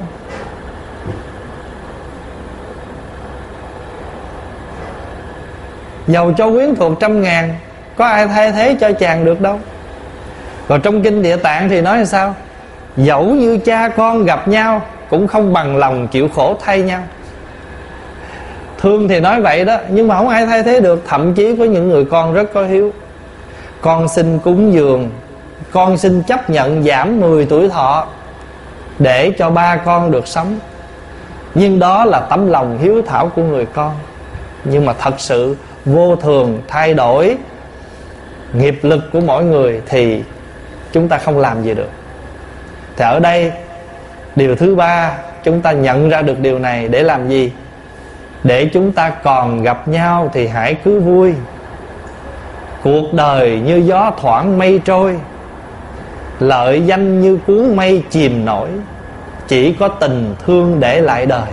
Dầu cho quyến thuộc trăm ngàn, có ai thay thế cho chàng được đâu. Còn trong kinh Địa Tạng thì nói là sao? Dẫu như cha con gặp nhau, cũng không bằng lòng chịu khổ thay nhau. Thương thì nói vậy đó, nhưng mà không ai thay thế được. Thậm chí có những người con rất có hiếu, con xin cúng dường, con xin chấp nhận giảm mười tuổi thọ để cho ba con được sống. Nhưng đó là tấm lòng hiếu thảo của người con. Nhưng mà thật sự vô thường thay đổi nghiệp lực của mỗi người thì chúng ta không làm gì được. Thì ở đây điều thứ ba, chúng ta nhận ra được điều này để làm gì? Để chúng ta còn gặp nhau thì hãy cứ vui. Cuộc đời như gió thoảng mây trôi, lợi danh như cuốn mây chìm nổi, chỉ có tình thương để lại đời.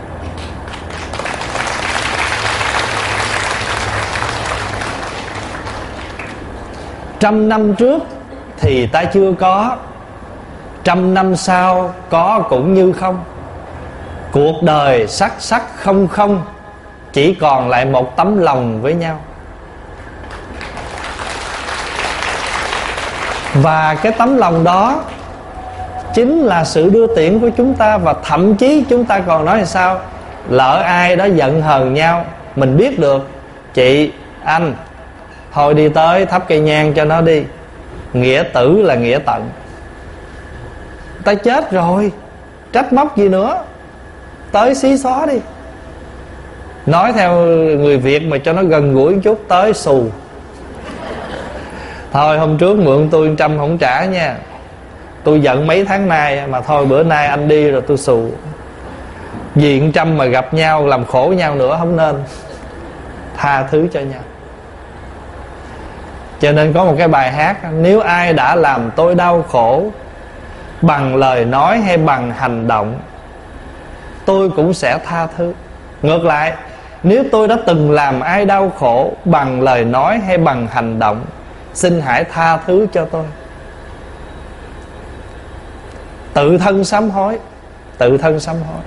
Trăm năm trước thì ta chưa có, trăm năm sau có cũng như không. Cuộc đời sắc sắc không không, chỉ còn lại một tấm lòng với nhau. Và cái tấm lòng đó chính là sự đưa tiễn của chúng ta. Và thậm chí chúng ta còn nói là sao? Lỡ ai đó giận hờn nhau, mình biết được, chị, anh, thôi đi tới thắp cây nhang cho nó đi. Nghĩa tử là nghĩa tận. Ta chết rồi, trách móc gì nữa, tới xí xóa đi. Nói theo người Việt mà cho nó gần gũi một chút, tới xù. Thôi hôm trước mượn tôi một trăm không trả nha, tôi giận mấy tháng nay, mà thôi bữa nay anh đi rồi tôi xù. Vì một trăm mà gặp nhau làm khổ nhau nữa không nên. Tha thứ cho nhau. Cho nên có một cái bài hát: nếu ai đã làm tôi đau khổ, bằng lời nói hay bằng hành động, tôi cũng sẽ tha thứ. Ngược lại, nếu tôi đã từng làm ai đau khổ, bằng lời nói hay bằng hành động, xin hãy tha thứ cho tôi. Tự thân sám hối. Tự thân sám hối.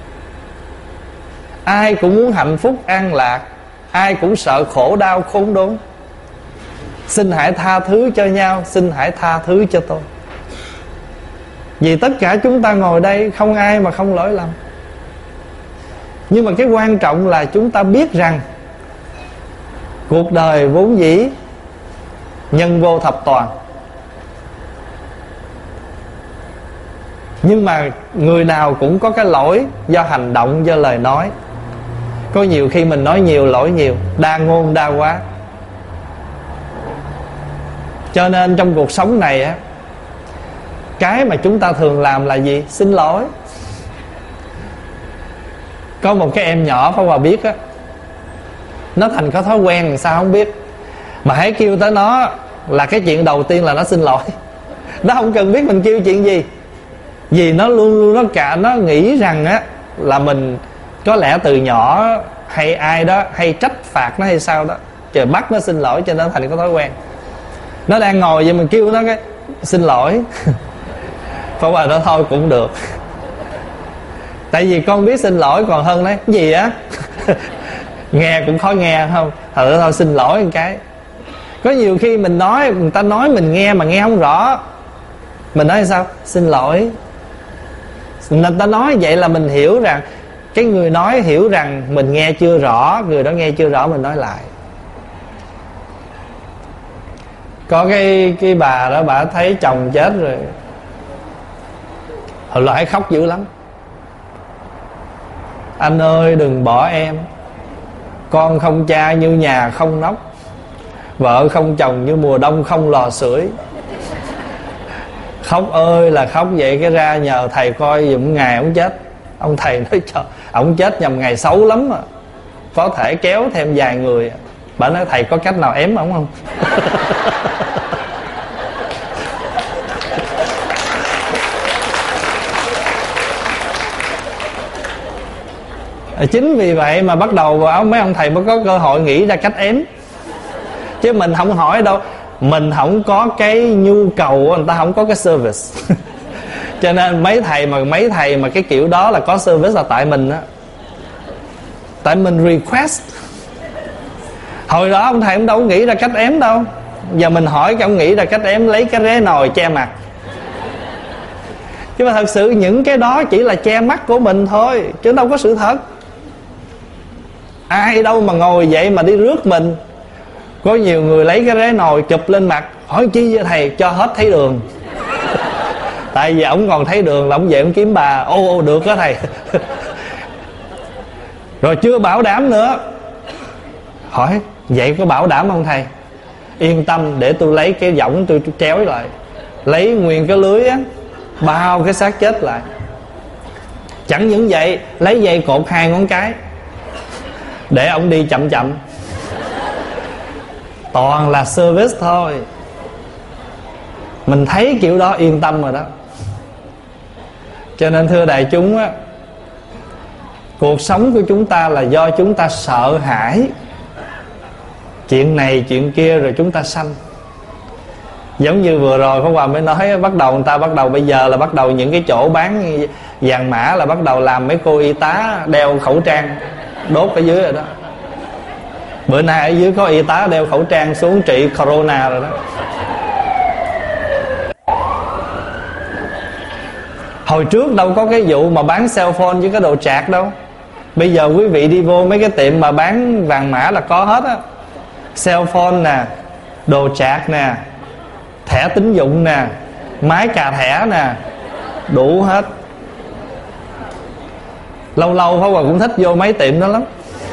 Ai cũng muốn hạnh phúc an lạc, ai cũng sợ khổ đau khốn đốn. Xin hãy tha thứ cho nhau, xin hãy tha thứ cho tôi. Vì tất cả chúng ta ngồi đây không ai mà không lỗi lầm. Nhưng mà cái quan trọng là chúng ta biết rằng cuộc đời vốn dĩ nhân vô thập toàn. Nhưng mà người nào cũng có cái lỗi do hành động, do lời nói. Có nhiều khi mình nói nhiều, lỗi nhiều, đa ngôn đa quá. Cho nên trong cuộc sống này á, cái mà chúng ta thường làm là gì? Xin lỗi. Có một cái em nhỏ Pháp Hòa biết á, nó thành có thói quen làm sao không biết, mà hãy kêu tới nó là cái chuyện đầu tiên là nó xin lỗi. Nó không cần biết mình kêu chuyện gì, vì nó luôn luôn nó cả nó nghĩ rằng á là mình có lẽ từ nhỏ hay ai đó hay trách phạt nó hay sao đó, trời bắt nó xin lỗi, cho nên thành có thói quen. Nó đang ngồi vậy mình kêu nó cái xin lỗi, Pháp Hòa nó thôi cũng được. Tại vì con biết xin lỗi còn hơn đấy. Cái gì á? Nghe cũng khó nghe không? Thôi thôi xin lỗi một cái. Có nhiều khi mình nói, người ta nói mình nghe mà nghe không rõ, mình nói sao? Xin lỗi. Người ta nói vậy là mình hiểu rằng, cái người nói hiểu rằng mình nghe chưa rõ, người đó nghe chưa rõ, mình nói lại. Có cái cái bà đó, bà thấy chồng chết rồi, hồi lại khóc dữ lắm. Anh ơi đừng bỏ em, con không cha như nhà không nóc, vợ không chồng như mùa đông không lò sưởi. Khóc ơi là khóc vậy, cái ra nhờ thầy coi giùm ngày ông chết. Ông thầy nói cho ông chết nhầm ngày xấu lắm à, có thể kéo thêm vài người. Bà nói thầy có cách nào ém ổng không? Chính vì vậy mà bắt đầu mấy ông thầy mới có cơ hội nghĩ ra cách ém. Chứ mình không hỏi đâu. Mình không có cái nhu cầu, người ta không có cái service. Cho nên mấy thầy mà mấy thầy mà cái kiểu đó là có service là tại mình á. Tại mình request. Hồi đó ông thầy cũng đâu có nghĩ ra cách ém đâu. Giờ mình hỏi cái ông nghĩ ra cách ém lấy cái ré nồi che mặt. Nhưng mà thật sự những cái đó chỉ là che mắt của mình thôi, chứ đâu có sự thật. Ai đâu mà ngồi vậy mà đi rước mình. Có nhiều người lấy cái ré nồi chụp lên mặt. Hỏi chi vậy thầy? Cho hết thấy đường. Tại vì ổng còn thấy đường là ổng về ổng kiếm bà. Ô ô được đó thầy. Rồi chưa bảo đảm nữa. Hỏi vậy có bảo đảm không thầy? Yên tâm, để tôi lấy cái võng tôi tréo lại, lấy nguyên cái lưới á, bao cái xác chết lại. Chẳng những vậy, lấy dây cột hai ngón cái để ông đi chậm chậm. Toàn là service thôi. Mình thấy kiểu đó yên tâm rồi đó. Cho nên thưa đại chúng á, cuộc sống của chúng ta là do chúng ta sợ hãi chuyện này chuyện kia rồi chúng ta sanh. Giống như vừa rồi Pháp Hòa mới nói, bắt đầu người ta bắt đầu bây giờ là bắt đầu những cái chỗ bán vàng mã là bắt đầu làm mấy cô y tá đeo khẩu trang đốt ở dưới rồi đó. Bữa nay ở dưới có y tá đeo khẩu trang xuống trị corona rồi đó. Hồi trước đâu có cái vụ mà bán cell phone với cái đồ trạc đâu. Bây giờ quý vị đi vô mấy cái tiệm mà bán vàng mã là có hết á. Cell phone nè, đồ trạc nè, thẻ tín dụng nè, máy cà thẻ nè, đủ hết. Lâu lâu Pháp Hòa cũng thích vô mấy tiệm đó lắm.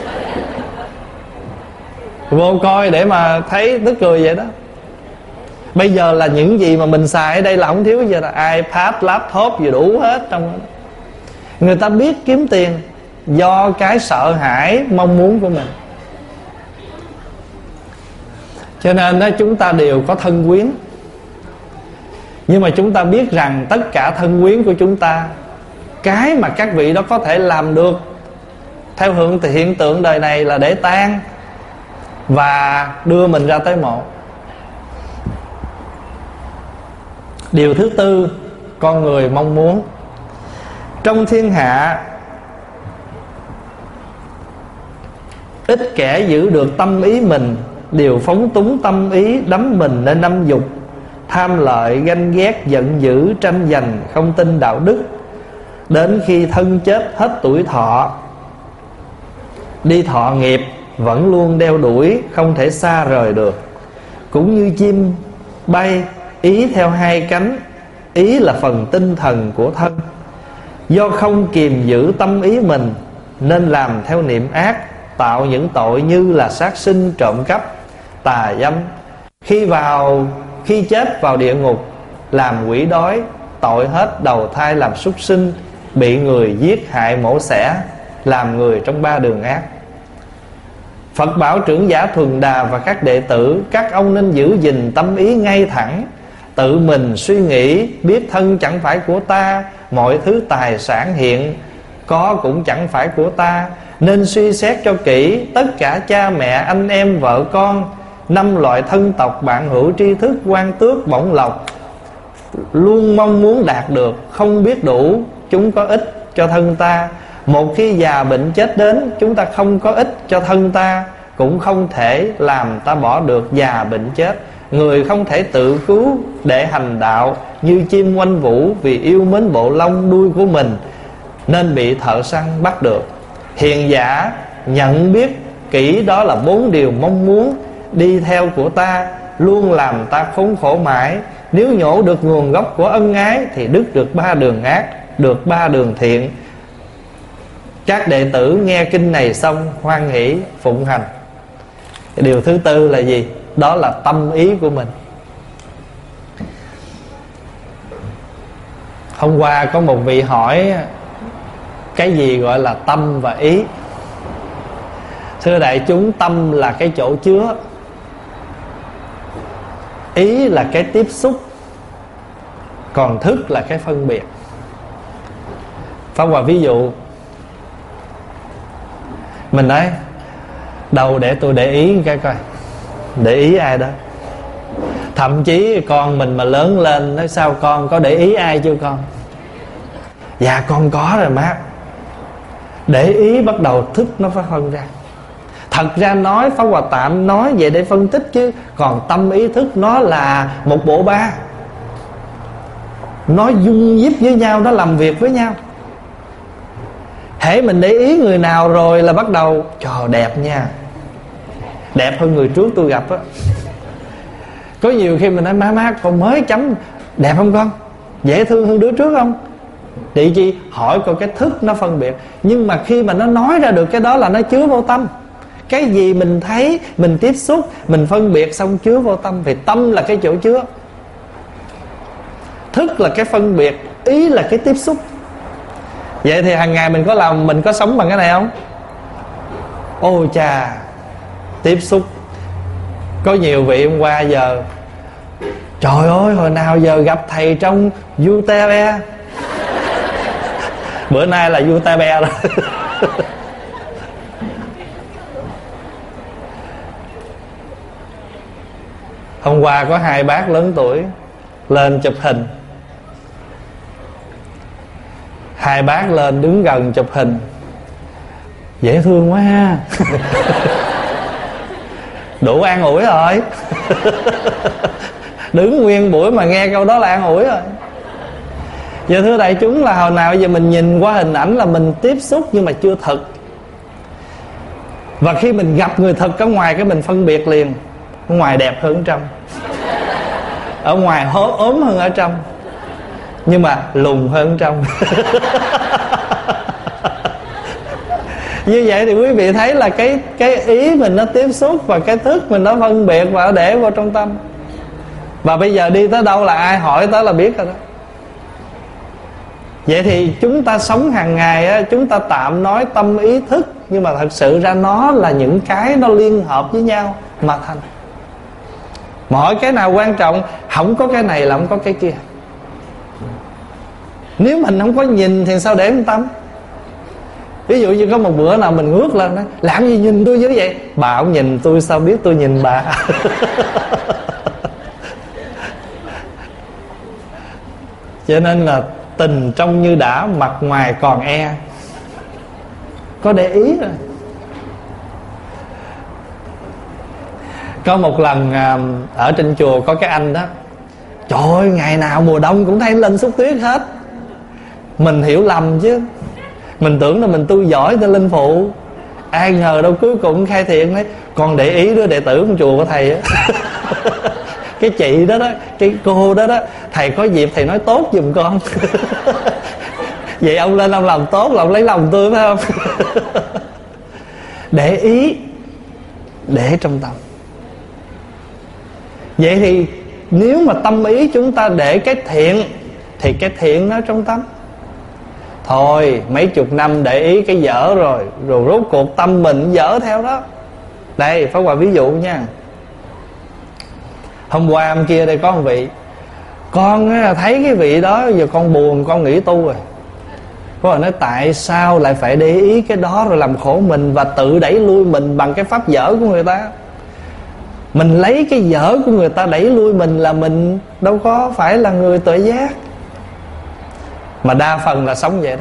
Vô coi để mà thấy tức cười vậy đó. Bây giờ là những gì mà mình xài ở đây là không thiếu gì là iPad, laptop gì đủ hết trong đó. Người ta biết kiếm tiền do cái sợ hãi mong muốn của mình. Cho nên đó, chúng ta đều có thân quyến. Nhưng mà chúng ta biết rằng tất cả thân quyến của chúng ta, cái mà các vị đó có thể làm được theo hướng hiện tượng đời này là để tan và đưa mình ra tới mộ. Điều thứ tư con người mong muốn. Trong thiên hạ ít kẻ giữ được tâm ý mình, đều phóng túng tâm ý đắm mình nên năm dục, tham lợi, ganh ghét, giận dữ, tranh giành, không tin đạo đức. Đến khi thân chết hết tuổi thọ, đi thọ nghiệp vẫn luôn đeo đuổi, không thể xa rời được. Cũng như chim bay, ý theo hai cánh, ý là phần tinh thần của thân. Do không kiềm giữ tâm ý mình nên làm theo niệm ác, tạo những tội như là sát sinh, trộm cắp, tà dâm. Khi vào khi chết vào địa ngục, làm quỷ đói, tội hết đầu thai làm súc sinh, bị người giết hại mổ xẻ, làm người trong ba đường ác. Phật bảo trưởng giả Thuần Đà và các đệ tử, các ông nên giữ gìn tâm ý ngay thẳng, tự mình suy nghĩ, biết thân chẳng phải của ta, mọi thứ tài sản hiện có cũng chẳng phải của ta, nên suy xét cho kỹ. Tất cả cha mẹ, anh em, vợ con, năm loại thân tộc, bạn hữu, tri thức, quan tước, bổng lộc, luôn mong muốn đạt được, không biết đủ, chúng có ích cho thân ta. Một khi già bệnh chết đến, chúng ta không có ích cho thân ta, cũng không thể làm ta bỏ được già bệnh chết. Người không thể tự cứu để hành đạo, như chim oanh vũ vì yêu mến bộ lông đuôi của mình nên bị thợ săn bắt được. Hiền giả nhận biết kỹ đó là bốn điều mong muốn đi theo của ta, luôn làm ta khốn khổ mãi. Nếu nhổ được nguồn gốc của ân ái thì đứt được ba đường ác, được ba đường thiện. Các đệ tử nghe kinh này xong hoan hỷ phụng hành. Điều thứ tư là gì? Đó là tâm ý của mình. Hôm qua có một vị hỏi cái gì gọi là tâm và ý. Thưa đại chúng, tâm là cái chỗ chứa, ý là cái tiếp xúc, còn thức là cái phân biệt. Pháp Hòa ví dụ, mình nói đầu để tôi để ý cái coi, để ý ai đó. Thậm chí con mình mà lớn lên nói sao con có để ý ai chưa con? Dạ con có rồi má. Để ý bắt đầu thức nó phải phân ra. Thật ra nói Pháp Hòa tạm nói vậy để phân tích, chứ còn tâm ý thức nó là một bộ ba, nó dung díp với nhau, nó làm việc với nhau. Hễ mình để ý người nào rồi là bắt đầu trời đẹp nha, đẹp hơn người trước tôi gặp á. Có nhiều khi mình nói má má con mới chấm đẹp không con, dễ thương hơn đứa trước không? Để chi? Hỏi coi cái thức nó phân biệt. Nhưng mà khi mà nó nói ra được cái đó là nó chứa vô tâm. Cái gì mình thấy, mình tiếp xúc, mình phân biệt xong chứa vô tâm. Vì tâm là cái chỗ chứa, thức là cái phân biệt, ý là cái tiếp xúc. Vậy thì hàng ngày mình có làm, mình có sống bằng cái này không? Ôi chà, tiếp xúc. Có nhiều vị hôm qua giờ, trời ơi hồi nào giờ gặp thầy trong YouTube. Bữa nay là YouTube rồi. Hôm qua có hai bác lớn tuổi lên chụp hình. Hai bác lên đứng gần chụp hình, dễ thương quá ha. Đủ an ủi rồi. Đứng nguyên buổi mà nghe câu đó là an ủi rồi. Giờ thưa đại chúng, là hồi nào giờ mình nhìn qua hình ảnh là mình tiếp xúc nhưng mà chưa thực. Và khi mình gặp người thật ở ngoài, cái mình phân biệt liền. Ở ngoài đẹp hơn ở trong, ở ngoài hố ốm hơn ở trong, nhưng mà lùn hơn ở trong. Như vậy thì quý vị thấy là cái cái ý mình nó tiếp xúc và cái thức mình nó phân biệt và để vào trong tâm. Và bây giờ đi tới đâu là ai hỏi tới là biết rồi đó. Vậy thì chúng ta sống hàng ngày á, chúng ta tạm nói tâm ý thức, nhưng mà thật sự ra nó là những cái nó liên hợp với nhau mà thành. Mọi cái nào quan trọng, không có cái này là không có cái kia. Nếu mình không có nhìn thì sao để tâm? Ví dụ như có một bữa nào mình ngước lên đó, làm gì nhìn tôi dữ vậy? Bà không nhìn tôi sao biết tôi nhìn bà? Cho nên là tình trong như đã, mặt ngoài còn e. Có để ý rồi. Có một lần ở trên chùa có cái anh đó, trời ơi ngày nào mùa đông cũng thấy lên xúc tuyết hết. Mình hiểu lầm chứ, mình tưởng là mình tu giỏi tới linh phụ. Ai ngờ đâu cuối cùng khai thiện đấy. Con để ý đứa đệ tử của chùa của thầy á. Cái chị đó đó, cái cô đó đó, thầy có dịp thầy nói tốt giùm con. Vậy ông lên ông làm tốt là ông lấy lòng tôi phải không? Để ý, để trong tâm. Vậy thì nếu mà tâm ý chúng ta để cái thiện, thì cái thiện nó trong tâm. Thôi mấy chục năm để ý cái dở rồi, rồi rốt cuộc tâm mình dở theo đó. Đây Pháp Hòa ví dụ nha. Hôm qua hôm kia đây có một vị, con thấy cái vị đó giờ con buồn, con nghỉ tu rồi. Có người nói tại sao lại phải để ý cái đó rồi làm khổ mình và tự đẩy lui mình bằng cái pháp dở của người ta. Mình lấy cái dở của người ta đẩy lui mình là mình đâu có phải là người tuệ giác. Mà đa phần là sống vậy đó.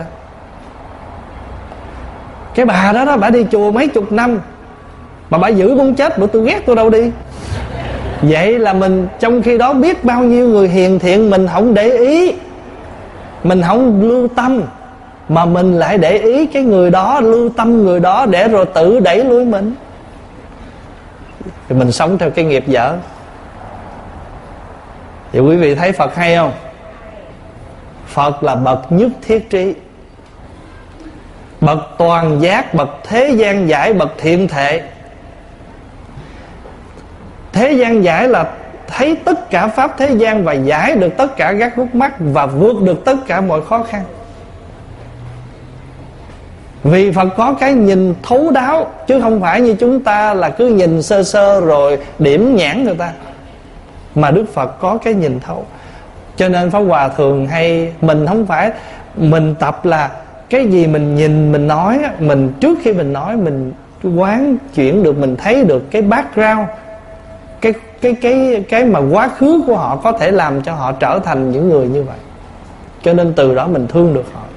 Cái bà đó đó, bà đi chùa mấy chục năm mà bà giữ muốn chết, bữa tôi ghét tôi đâu đi. Vậy là mình trong khi đó biết bao nhiêu người hiền thiện mình không để ý, mình không lưu tâm, mà mình lại để ý cái người đó, lưu tâm người đó để rồi tự đẩy lui mình. Thì mình sống theo cái nghiệp dở. Vậy quý vị thấy Phật hay không? Phật là bậc nhất thiết trí, bậc toàn giác, bậc thế gian giải, bậc thiện thệ. Thế gian giải là thấy tất cả pháp thế gian và giải được tất cả các khúc mắc và vượt được tất cả mọi khó khăn. Vì Phật có cái nhìn thấu đáo, chứ không phải như chúng ta là cứ nhìn sơ sơ rồi điểm nhãn người ta, mà Đức Phật có cái nhìn thấu. Cho nên Pháp Hòa thường hay, mình không phải mình tập là cái gì mình nhìn mình nói, mình trước khi mình nói mình quán chuyển được, mình thấy được cái background, cái cái cái cái mà quá khứ của họ có thể làm cho họ trở thành những người như vậy. Cho nên từ đó mình thương được họ.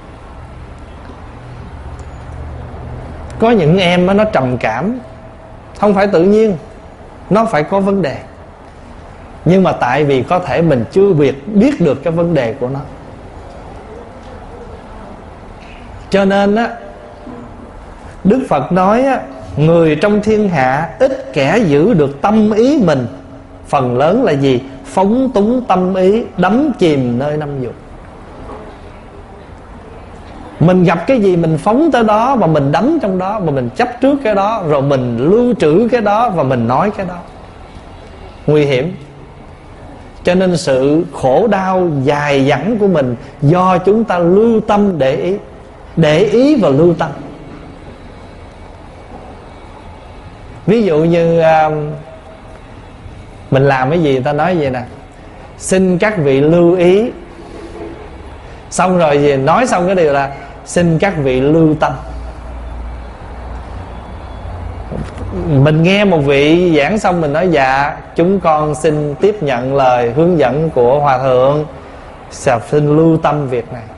Có những em đó, nó trầm cảm, không phải tự nhiên, nó phải có vấn đề. Nhưng mà tại vì có thể mình chưa biết, biết được cái vấn đề của nó. Cho nên á, Đức Phật nói á, người trong thiên hạ ít kẻ giữ được tâm ý mình. Phần lớn là gì? Phóng túng tâm ý, đắm chìm nơi năm dục. Mình gặp cái gì mình phóng tới đó, và mình đắm trong đó, và mình chấp trước cái đó, rồi mình lưu trữ cái đó, và mình nói cái đó. Nguy hiểm. Cho nên sự khổ đau dài dẳng của mình do chúng ta lưu tâm để ý. Để ý và lưu tâm. Ví dụ như uh, mình làm cái gì ta nói vậy nè: xin các vị lưu ý. Xong rồi gì nói xong cái điều là xin các vị lưu tâm. Mình nghe một vị giảng xong mình nói dạ chúng con xin tiếp nhận lời hướng dẫn của Hòa Thượng, xin lưu tâm việc này.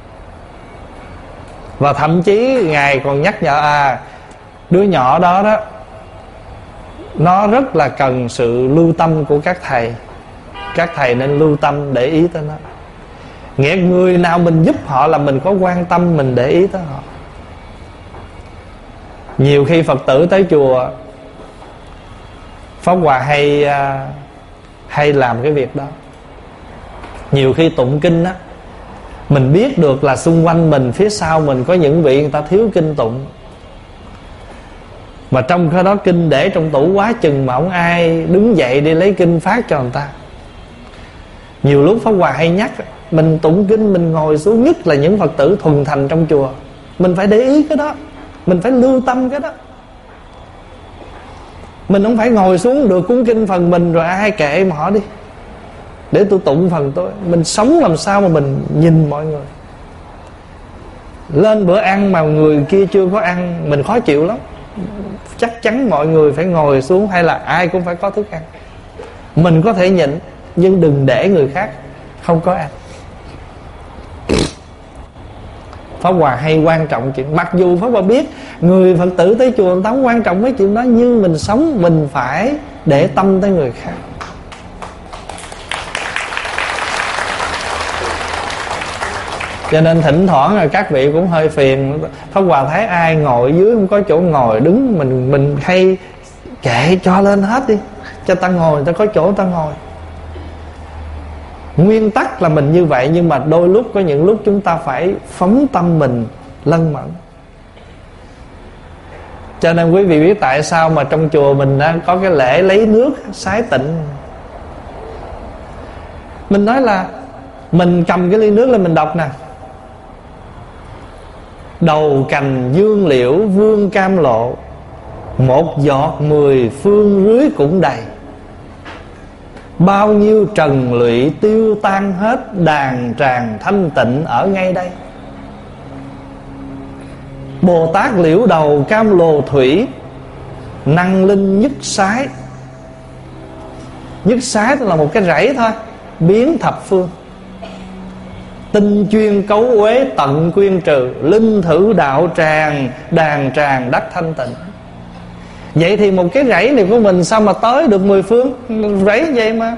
Và thậm chí Ngài còn nhắc nhở à đứa nhỏ đó đó, nó rất là cần sự lưu tâm của các thầy. Các thầy nên lưu tâm để ý tới nó. Nghĩa người nào mình giúp họ là mình có quan tâm, mình để ý tới họ. Nhiều khi Phật tử tới chùa, Pháp Hòa hay hay làm cái việc đó. Nhiều khi tụng kinh á, mình biết được là xung quanh mình, phía sau mình có những vị người ta thiếu kinh tụng, mà trong cái đó kinh để trong tủ quá chừng mà không ai đứng dậy đi lấy kinh phát cho người ta. Nhiều lúc Pháp Hòa hay nhắc mình tụng kinh, mình ngồi xuống, nhất là những Phật tử thuần thành trong chùa, mình phải để ý cái đó, mình phải lưu tâm cái đó. Mình không phải ngồi xuống được cuốn kinh phần mình rồi ai kệ mà họ đi, để tôi tụng phần tôi. Mình sống làm sao mà mình nhìn mọi người. Lên bữa ăn mà người kia chưa có ăn, mình khó chịu lắm. Chắc chắn mọi người phải ngồi xuống, hay là ai cũng phải có thức ăn. Mình có thể nhịn, nhưng đừng để người khác không có ăn. Pháp Hòa hay quan trọng chuyện, mặc dù Pháp Hòa biết người Phật tử tới chùa người ta không quan trọng mấy chuyện đó, nhưng mình sống mình phải để tâm tới người khác. Cho nên thỉnh thoảng là các vị cũng hơi phiền. Pháp Hòa thấy ai ngồi dưới không có chỗ ngồi, đứng mình mình hay kệ cho lên hết đi, cho ta ngồi, người ta có chỗ ta ngồi. Nguyên tắc là mình như vậy, nhưng mà đôi lúc có những lúc chúng ta phải phóng tâm mình lân mẫn. Cho nên quý vị biết tại sao mà trong chùa mình đã có cái lễ lấy nước sái tịnh. Mình nói là mình cầm cái ly nước lên mình đọc nè: đầu cành dương liễu vương cam lộ, một giọt mười phương rưới cũng đầy. Bao nhiêu trần lụy tiêu tan hết, đàn tràng thanh tịnh ở ngay đây. Bồ Tát liễu đầu cam lồ thủy, năng linh nhất sái. Nhất sái là một cái rẫy thôi, biến thập phương. Tinh chuyên cấu uế tận quyên trừ, linh thử đạo tràng, đàn tràng đắc thanh tịnh. Vậy thì một cái rẫy này của mình sao mà tới được mười phương? Rẫy vậy mà.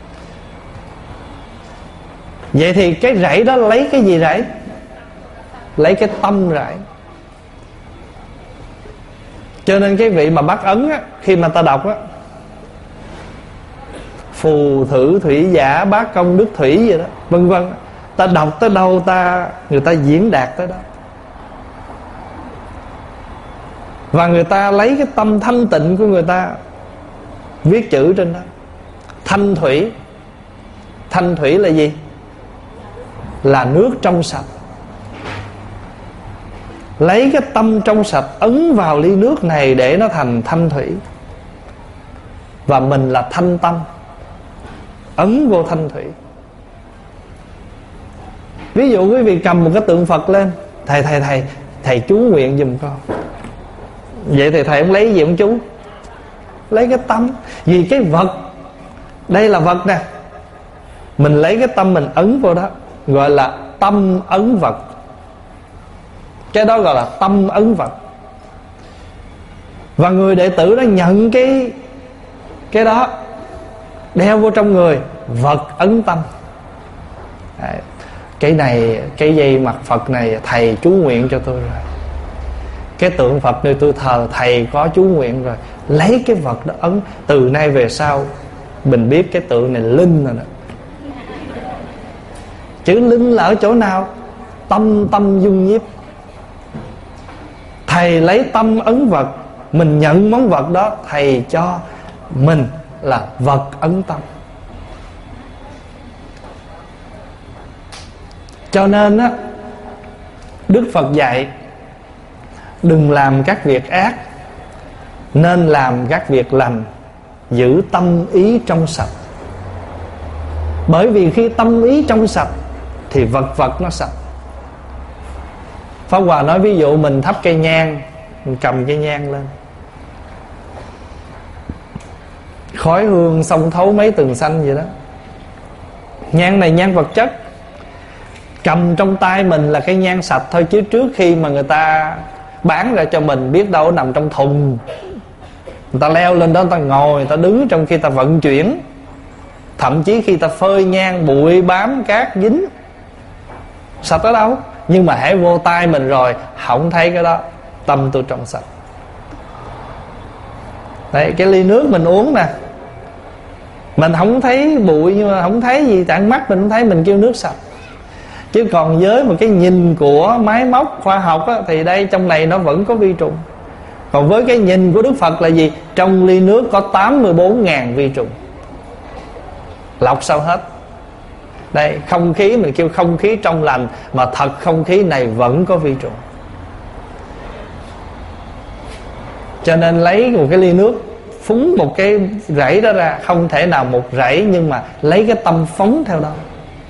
Vậy thì cái rẫy đó lấy cái gì rẫy? Lấy cái tâm rẫy. Cho nên cái vị mà bắt ấn á, khi mà ta đọc á, phù thử thủy giả bát công đức thủy vậy đó, vân vân, ta đọc tới đâu ta người ta diễn đạt tới đó. Và người ta lấy cái tâm thanh tịnh của người ta viết chữ trên đó. Thanh thủy. Thanh thủy là gì? Là nước trong sạch. lấy cái tâm trong sạch ấn vào ly nước này để nó thành thanh thủy. Và mình là thanh tâm, ấn vô thanh thủy. Ví dụ quý vị cầm một cái tượng Phật lên, Thầy thầy thầy Thầy chú nguyện giùm con. Vậy thì thầy không lấy gì ông chú? Lấy cái tâm. Vì cái vật, đây là vật nè, mình lấy cái tâm mình ấn vô đó, gọi là tâm ấn vật. Cái đó gọi là tâm ấn vật. Và người đệ tử đó nhận cái Cái đó đeo vô trong người, vật ấn tâm. Đấy. Cái này, cái dây mặt Phật này thầy chú nguyện cho tôi rồi. Cái tượng Phật nơi tôi thờ thầy có chú nguyện rồi. Lấy cái vật đó ấn. Từ nay về sau mình biết cái tượng này linh rồi đó. Chữ linh là ở chỗ nào? Tâm tâm dung nhiếp. Thầy lấy tâm ấn vật, mình nhận món vật đó, thầy cho mình là vật ấn tâm. Cho nên á, Đức Phật dạy đừng làm các việc ác, nên làm các việc lành, giữ tâm ý trong sạch. Bởi vì khi tâm ý trong sạch thì vật vật nó sạch. Pháp Hòa nói ví dụ mình thắp cây nhang, mình cầm cây nhang lên, khói hương xông thấu mấy tầng xanh vậy đó. Nhang này nhang vật chất, cầm trong tay mình là cái nhang sạch thôi. Chứ trước khi mà người ta bán ra cho mình, biết đâu nằm trong thùng, người ta leo lên đó, người ta ngồi, người ta đứng trong khi ta vận chuyển. Thậm chí khi ta phơi nhang, bụi bám cát dính, sạch ở đâu? Nhưng mà hãy vô tay mình rồi, không thấy cái đó, tâm tôi trong sạch. Đấy, cái ly nước mình uống nè, mình không thấy bụi, nhưng mà không thấy gì, tận mắt mình không thấy, mình kêu nước sạch. Chứ còn với một cái nhìn của máy móc khoa học á, thì đây trong này nó vẫn có vi trùng. Còn với cái nhìn của Đức Phật là gì? Trong ly nước có tám mươi bốn nghìn vi trùng, lọc sao hết. Đây, không khí mình kêu không khí trong lành, mà thật không khí này vẫn có vi trùng. Cho nên lấy một cái ly nước, phúng một cái rẫy đó ra, không thể nào một rẫy, nhưng mà lấy cái tâm phóng theo đó.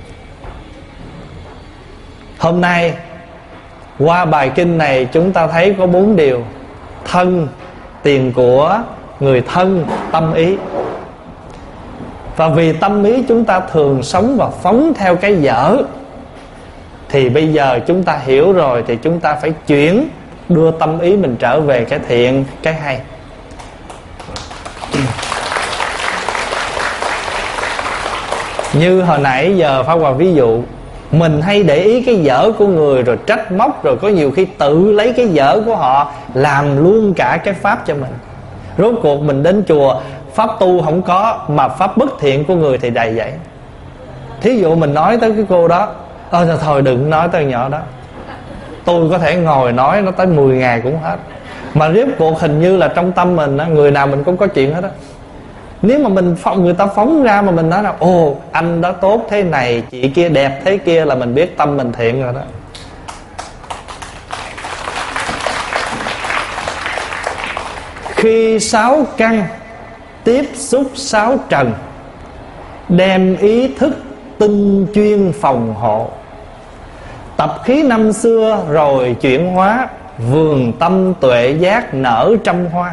Hôm nay qua bài kinh này chúng ta thấy có bốn điều: thân, tiền của, người thân, tâm ý. Và vì tâm ý chúng ta thường sống và phóng theo cái dở, thì bây giờ chúng ta hiểu rồi, thì chúng ta phải chuyển, đưa tâm ý mình trở về cái thiện, cái hay. Như hồi nãy giờ Pháp Hòa ví dụ, mình hay để ý cái dở của người, rồi trách móc, rồi có nhiều khi tự lấy cái dở của họ làm luôn cả cái pháp cho mình. Rốt cuộc mình đến chùa, pháp tu không có, mà pháp bất thiện của người thì đầy vậy. Thí dụ mình nói tới cái cô đó, Ơ thôi đừng nói tới nhỏ đó, tôi có thể ngồi nói nó tới mười ngày cũng hết. Mà rốt cuộc hình như là trong tâm mình á, người nào mình cũng có chuyện hết á. Nếu mà mình phóng, người ta phóng ra mà mình nói là ồ anh đó tốt thế này, chị kia đẹp thế kia, là mình biết tâm mình thiện rồi đó. Khi sáu căn tiếp xúc sáu trần, đem ý thức tinh chuyên phòng hộ. Tập khí năm xưa rồi chuyển hóa, vườn tâm tuệ giác nở trăm hoa.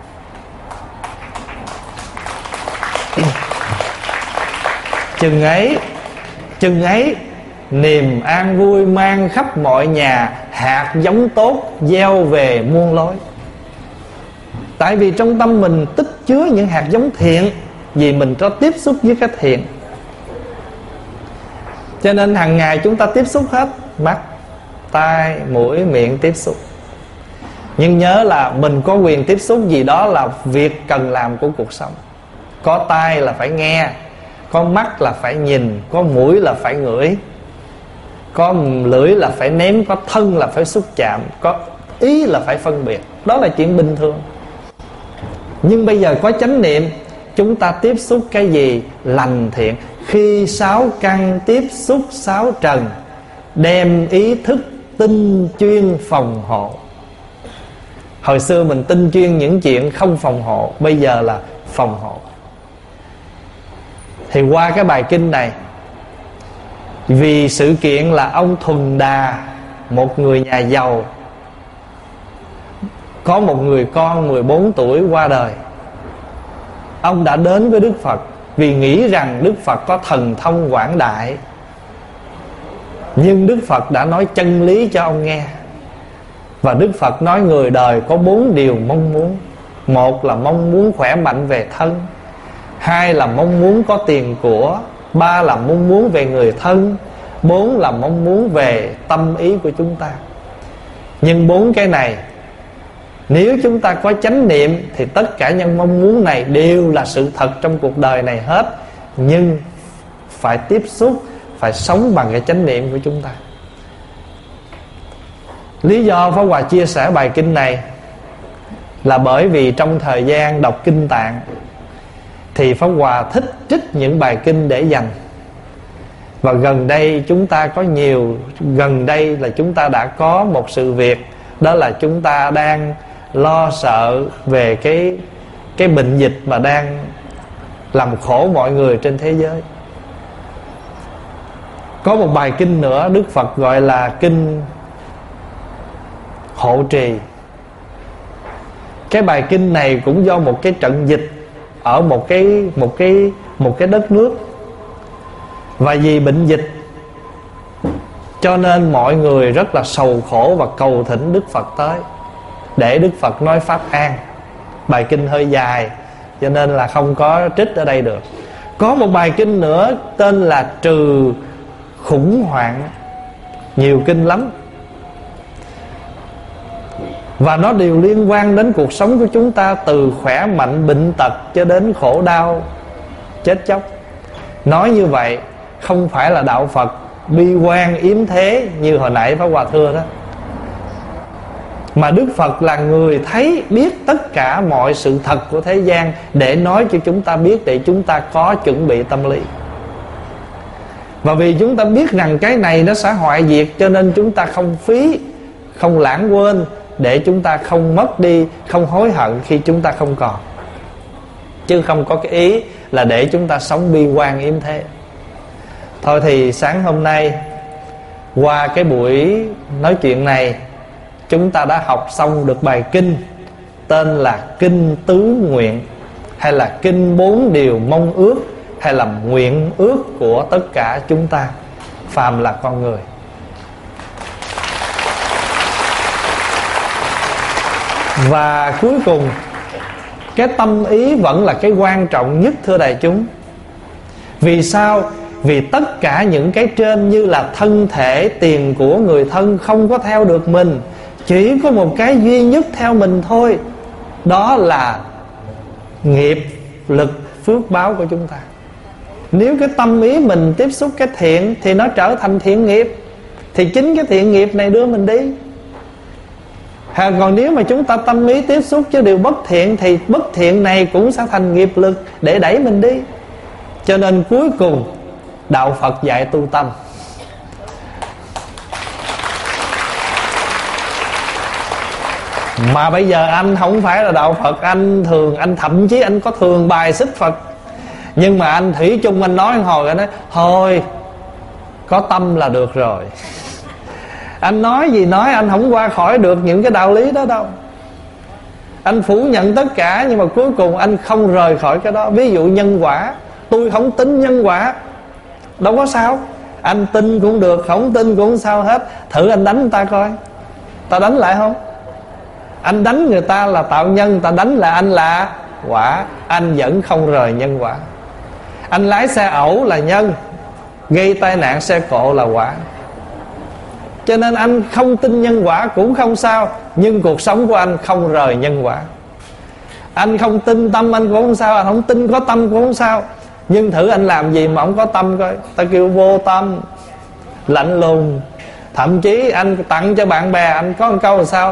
Chừng ấy, chừng ấy niềm an vui mang khắp mọi nhà, hạt giống tốt gieo về muôn lối. Tại vì trong tâm mình tích chứa những hạt giống thiện, vì mình có tiếp xúc với cái thiện. Cho nên hàng ngày chúng ta tiếp xúc hết, mắt, tai, mũi, miệng tiếp xúc. Nhưng nhớ là mình có quyền tiếp xúc gì đó là việc cần làm của cuộc sống. Có tai là phải nghe, có mắt là phải nhìn, có mũi là phải ngửi, có lưỡi là phải nếm, có thân là phải xúc chạm, có ý là phải phân biệt. Đó là chuyện bình thường. Nhưng bây giờ có chánh niệm, chúng ta tiếp xúc cái gì? Lành thiện. Khi sáu căn tiếp xúc sáu trần, đem ý thức tinh chuyên phòng hộ. Hồi xưa mình tinh chuyên những chuyện không phòng hộ, bây giờ là phòng hộ. Thì qua cái bài kinh này, vì sự kiện là ông Thuần Đà, một người nhà giàu, có một người con mười bốn tuổi qua đời. Ông đã đến với Đức Phật vì nghĩ rằng Đức Phật có thần thông quảng đại. Nhưng Đức Phật đã nói chân lý cho ông nghe. Và Đức Phật nói người đời có bốn điều mong muốn. Một là mong muốn khỏe mạnh về thân, hai là mong muốn có tiền của, ba là mong muốn về người thân, bốn là mong muốn về tâm ý của chúng ta. Nhưng bốn cái này, nếu chúng ta có chánh niệm thì tất cả những mong muốn này đều là sự thật trong cuộc đời này hết. Nhưng phải tiếp xúc, phải sống bằng cái chánh niệm của chúng ta. Lý do Pháp Hòa chia sẻ bài kinh này là bởi vì trong thời gian đọc kinh Tạng thì Pháp Hòa thích trích những bài kinh để dành. Và gần đây chúng ta có nhiều Gần đây là chúng ta đã có một sự việc, đó là chúng ta đang lo sợ về cái, cái bệnh dịch mà đang làm khổ mọi người trên thế giới. Có một bài kinh nữa Đức Phật gọi là kinh Hộ Trì. Cái bài kinh này cũng do một cái trận dịch ở một cái một cái một cái đất nước. Và vì bệnh dịch cho nên mọi người rất là sầu khổ và cầu thỉnh Đức Phật tới để Đức Phật nói pháp an. Bài kinh hơi dài cho nên là không có trích ở đây được. Có một bài kinh nữa tên là trừ khủng hoảng. Nhiều kinh lắm, và nó đều liên quan đến cuộc sống của chúng ta, từ khỏe mạnh, bệnh tật cho đến khổ đau, chết chóc. Nói như vậy không phải là đạo Phật bi quan yếm thế như hồi nãy Pháp Hòa thưa đó, mà Đức Phật là người thấy biết tất cả mọi sự thật của thế gian để nói cho chúng ta biết, để chúng ta có chuẩn bị tâm lý. Và vì chúng ta biết rằng cái này nó sẽ hoại diệt, cho nên chúng ta không phí, không lãng quên, để chúng ta không mất đi, không hối hận khi chúng ta không còn. Chứ không có cái ý là để chúng ta sống bi quan yếm thế. Thôi thì sáng hôm nay, qua cái buổi nói chuyện này, chúng ta đã học xong được bài kinh tên là Kinh Tứ Nguyện, hay là Kinh Bốn Điều Mong Ước, hay là nguyện ước của tất cả chúng ta phàm là con người. Và cuối cùng, cái tâm ý vẫn là cái quan trọng nhất, thưa đại chúng. Vì sao? Vì tất cả những cái trên như là thân thể, tiền của người thân không có theo được mình. Chỉ có một cái duy nhất theo mình thôi, đó là nghiệp lực phước báo của chúng ta. Nếu cái tâm ý mình tiếp xúc cái thiện thì nó trở thành thiện nghiệp, thì chính cái thiện nghiệp này đưa mình đi. À, còn nếu mà chúng ta tâm ý tiếp xúc chứ điều bất thiện thì bất thiện này cũng sẽ thành nghiệp lực để đẩy mình đi. Cho nên cuối cùng đạo Phật dạy tu tâm. Mà bây giờ anh không phải là đạo Phật, anh thường, anh thậm chí anh có thường bài xích Phật, nhưng mà anh thủy chung anh nói hồi anh nói thôi có tâm là được rồi. Anh nói gì nói, anh không qua khỏi được những cái đạo lý đó đâu. Anh phủ nhận tất cả, nhưng mà cuối cùng anh không rời khỏi cái đó. Ví dụ nhân quả, tôi không tin nhân quả, đâu có sao. Anh tin cũng được, không tin cũng không sao hết. Thử anh đánh người ta coi, ta đánh lại không? Anh đánh người ta là tạo nhân, ta đánh là anh là quả. Anh vẫn không rời nhân quả. Anh lái xe ẩu là nhân, gây tai nạn xe cộ là quả. Cho nên anh không tin nhân quả cũng không sao, nhưng cuộc sống của anh không rời nhân quả. Anh không tin tâm anh cũng không sao, anh không tin có tâm cũng không sao. Nhưng thử anh làm gì mà không có tâm coi. Ta kêu vô tâm, lạnh lùng. Thậm chí anh tặng cho bạn bè, anh có một câu là sao?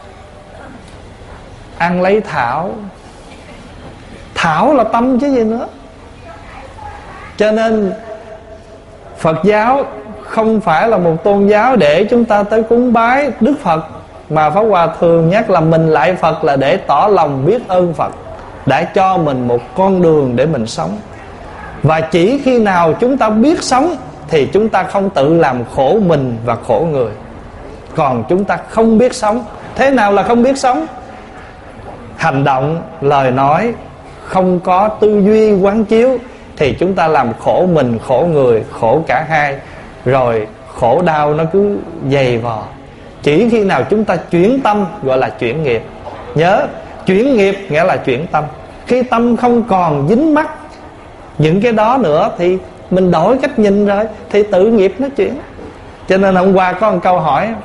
Ăn lấy thảo. Thảo là tâm chứ gì nữa. Cho nên Phật giáo không phải là một tôn giáo để chúng ta tới cúng bái Đức Phật, mà Pháp Hòa thường nhắc là mình lại Phật là để tỏ lòng biết ơn Phật đã cho mình một con đường để mình sống. Và chỉ khi nào chúng ta biết sống thì chúng ta không tự làm khổ mình và khổ người. Còn chúng ta không biết sống. Thế nào là không biết sống? Hành động, lời nói không có tư duy quán chiếu thì chúng ta làm khổ mình, khổ người, khổ cả hai. Rồi khổ đau nó cứ dày vò. Chỉ khi nào chúng ta chuyển tâm gọi là chuyển nghiệp. Nhớ, chuyển nghiệp nghĩa là chuyển tâm. Khi tâm không còn dính mắc những cái đó nữa thì mình đổi cách nhìn rồi, thì tự nghiệp nó chuyển. Cho nên hôm qua có một câu hỏi,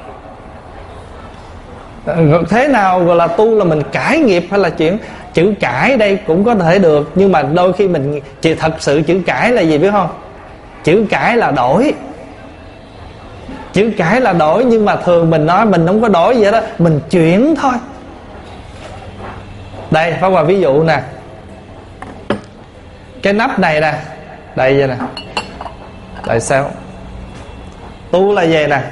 thế nào gọi là tu là mình cải nghiệp hay là chuyển? Chữ cải đây cũng có thể được, nhưng mà đôi khi mình chỉ thật sự chữ cải là gì biết không? Chữ cải là đổi. Chữ cải là đổi, nhưng mà thường mình nói mình không có đổi gì đó, mình chuyển thôi. Đây, Pháp Hòa ví dụ nè. Cái nắp này nè, đây vậy nè. Tại sao? Tu là vậy nè.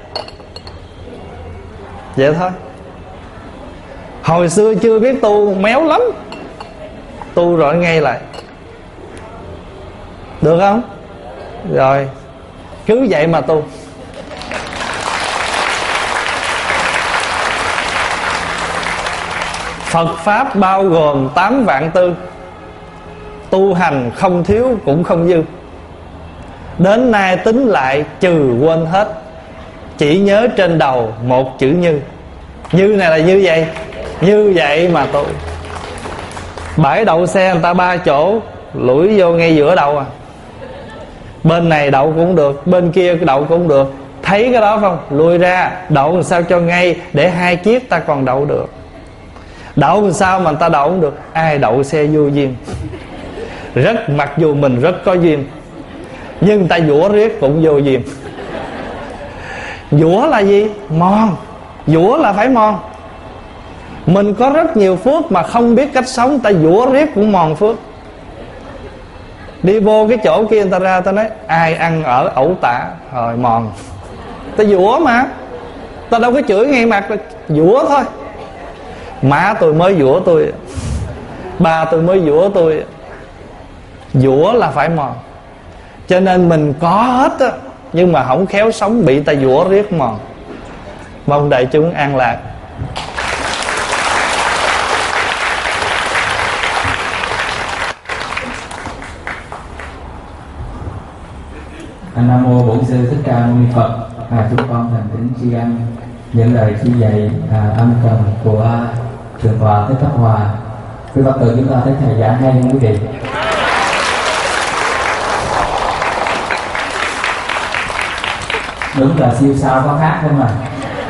Vậy thôi. Hồi xưa chưa biết tu méo lắm, tu rồi ngay lại. Được không? Rồi cứ vậy mà tu. Phật Pháp bao gồm tám vạn tư, tu hành không thiếu cũng không dư. Đến nay tính lại trừ quên hết, chỉ nhớ trên đầu một chữ như. Như này là như vậy, như vậy mà tu. Bãi đậu xe người ta ba chỗ, lủi vô ngay giữa đầu à. Bên này đậu cũng được, bên kia đậu cũng được. Thấy cái đó không? Lùi ra, đậu làm sao cho ngay, để hai chiếc ta còn đậu được. Đậu làm sao mà người ta đậu không được? Ai đậu xe vô duyên. Rất, mặc dù mình rất có duyên, nhưng người ta dũa riết cũng vô duyên. Dũa là gì? Mòn. Dũa là phải mòn. Mình có rất nhiều phước mà không biết cách sống, người ta dũa riết cũng mòn phước. Đi vô cái chỗ kia người ta ra, ta nói ai ăn ở ẩu tả, rồi mòn. Ta dũa mà, ta đâu có chửi ngay mặt, dũa thôi. Má tôi mới dũa tôi, ba tôi mới dũa tôi. Dũa là phải mòn. Cho nên mình có hết á, nhưng mà không khéo sống bị ta dũa riết mòn. Mong đại chúng an lạc. Nam mô Bổn Sư Thích Ca Mâu Ni Phật. À, chúng con thành kính tri ân những lời chỉ dạy à, âm cần của Thượng tọa Thích Pháp Hòa. Quý Phật tử chúng ta thấy thầy giảng hay không quý vị? Đúng là siêu sao có khác không à?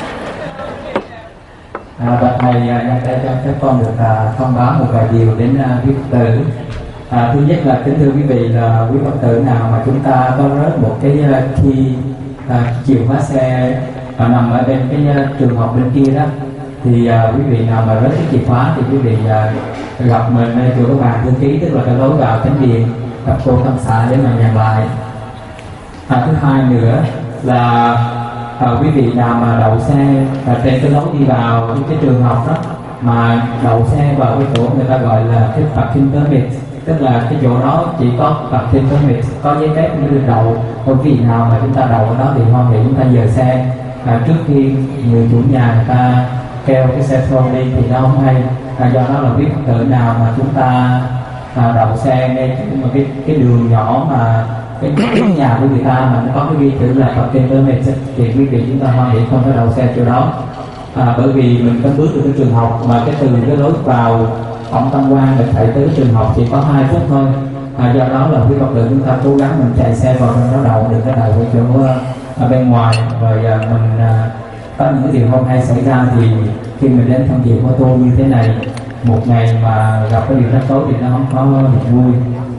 À, và thầy nhân đây cho các con được à, thông báo một vài điều đến à, quý Phật tử. À, thứ nhất là kính thưa quý vị, là quý Phật tử nào mà chúng ta có rớt một cái khi à, chìa khóa xe à, nằm ở bên cái uh, trường học bên kia đó, thì uh, quý vị nào mà rớt cái chìa khóa thì quý vị uh, gặp mình ở chỗ cái bàn thư ký, tức là cái lối vào thánh điện, gặp cô tâm xã để mà nhận lại. À, thứ hai nữa là uh, quý vị nào mà đậu xe uh, trên cái lối đi vào cái, cái trường học đó, mà đậu xe vào cái chỗ người ta gọi là cái parking permit, tức là cái chỗ đó chỉ có parking permit, có giấy phép mới được đậu. Còn vị nào mà chúng ta đậu ở đó thì hoan hỷ chúng ta dời xe à, trước khi người chủ nhà người ta kêu cái xe thô đi thì nó không hay. À, do đó là biết Phật tử nào mà chúng ta à, đậu xe ngay cái, cái cái đường nhỏ mà cái, cái nhà của người ta mà nó có cái ghi chữ là parking permit thì quý vị chúng ta hoan hỷ không phải đậu xe chỗ đó. À, bởi vì mình có bước từ cái trường học mà cái từ cái lối vào cổng tam quan mình chạy tới trường học chỉ có hai phút thôi. À, do đó là quý Phật tử chúng ta cố gắng mình chạy xe vào trong đó đậu, đừng có đậu ở chỗ ở bên ngoài. Rồi à, mình à, có những cái điều không hay xảy ra thì khi mình đến tham dự ô tô như thế này, một ngày mà gặp cái điều rắc rối thì nó không có được vui.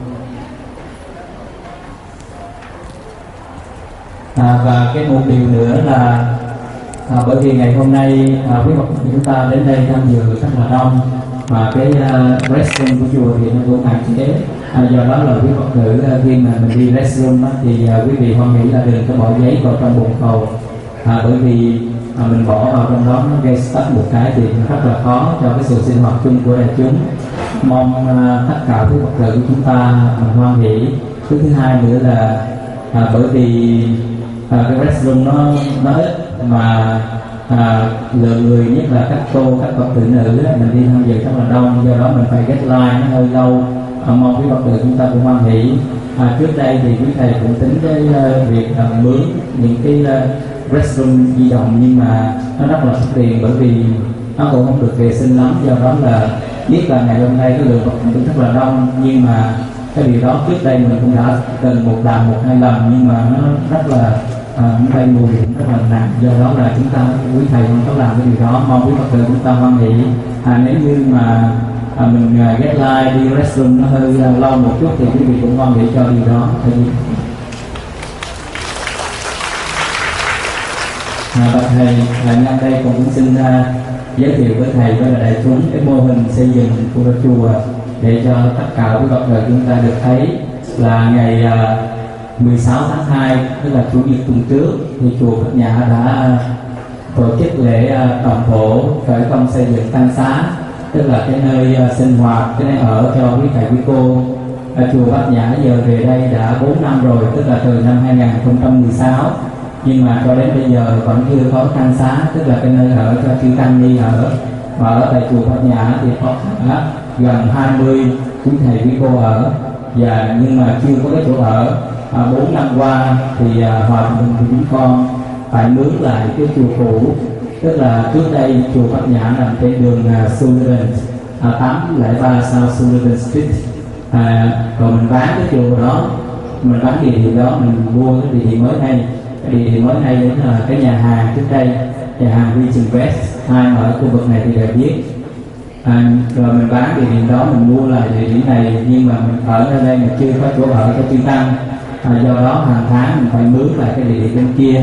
À, và cái một điều nữa là à, bởi vì ngày hôm nay à, quý Phật tử chúng ta đến đây tham dự rất là đông, mà cái uh, restroom của chùa thì nó cũng hạn chế, À, do đó là quý Phật tử khi mà mình đi restroom á, thì à, quý vị hoan nghĩ là đừng có bỏ giấy vào trong bồn cầu, à, bởi vì à, mình bỏ vào trong đó nó gây stuck một cái thì rất là khó cho cái sự sinh hoạt chung của đại chúng. Mong à, tất cả quý Phật tử của chúng ta mình hoan hỷ. Thứ thứ hai nữa là à, bởi vì à, cái restroom nó nó ít mà à, lượng người nhất là các cô các Phật tử nữ mình đi tham dự rất là đông, do đó mình phải get line nó hơi lâu. À, mong quý Phật tử chúng ta cũng hoan hỷ. À, trước đây thì quý thầy cũng tính cái uh, việc uh, mướn những cái uh, restroom di động, nhưng mà nó rất là thất tiền bởi vì nó cũng không được vệ sinh lắm. Do đó là biết là ngày hôm nay cái lượng Phật tử rất là đông, nhưng mà cái điều đó trước đây mình cũng đã từng một lần một hai lần, nhưng mà nó rất là à, nó gây mùi rất là nặng. Do đó là chúng ta quý thầy không có làm cái điều đó. Mong quý Phật tử chúng ta hoan hỷ. À, nếu như mà à, mình uh, get line đi restroom nó hơi uh, lâu một chút thì quý vị cũng hoan hỷ cho điều đó. Thì à, bạch thầy, à, nhân đây cũng xin uh, giới thiệu với thầy với là đại chúng cái mô hình xây dựng của chùa để cho tất cả quý Phật tử chúng ta được thấy là ngày uh, mười sáu tháng hai, tức là chủ nhật tuần trước, thì chùa Bát Nhã đã tổ chức lễ uh, tổng phổ khởi công xây dựng tăng xá, tức là cái nơi uh, sinh hoạt, cái nơi ở cho quý thầy quý cô. Ở chùa Bát Nhã giờ về đây đã bốn năm rồi, tức là từ năm hai nghìn không trăm mười sáu, nhưng mà cho đến bây giờ vẫn chưa có tăng xá, tức là cái nơi ở cho chư tăng ni ở. Và ở tại chùa Bát Nhã thì có gần hai mươi quý thầy quý cô ở, và nhưng mà chưa có cái chỗ ở. À, bốn năm qua thì à, hòa thượng của chúng con phải mướn lại cái chùa cũ, tức là trước đây chùa Bát Nhã nằm trên đường uh, Sullivan à, tám không ba South Sullivan Street. À, rồi mình bán cái chùa đó, mình bán địa điểm đó, mình mua cái địa điểm mới này. Cái địa điểm mới này là cái nhà hàng trước đây, nhà hàng Region West, ai ở khu vực này thì đều biết. À, rồi mình bán địa điểm đó, mình mua lại địa điểm này, nhưng mà mình ở ở đây mà chưa có chỗ ở cho chư tăng. À, do đó hàng tháng mình phải mướn lại cái địa điểm bên kia.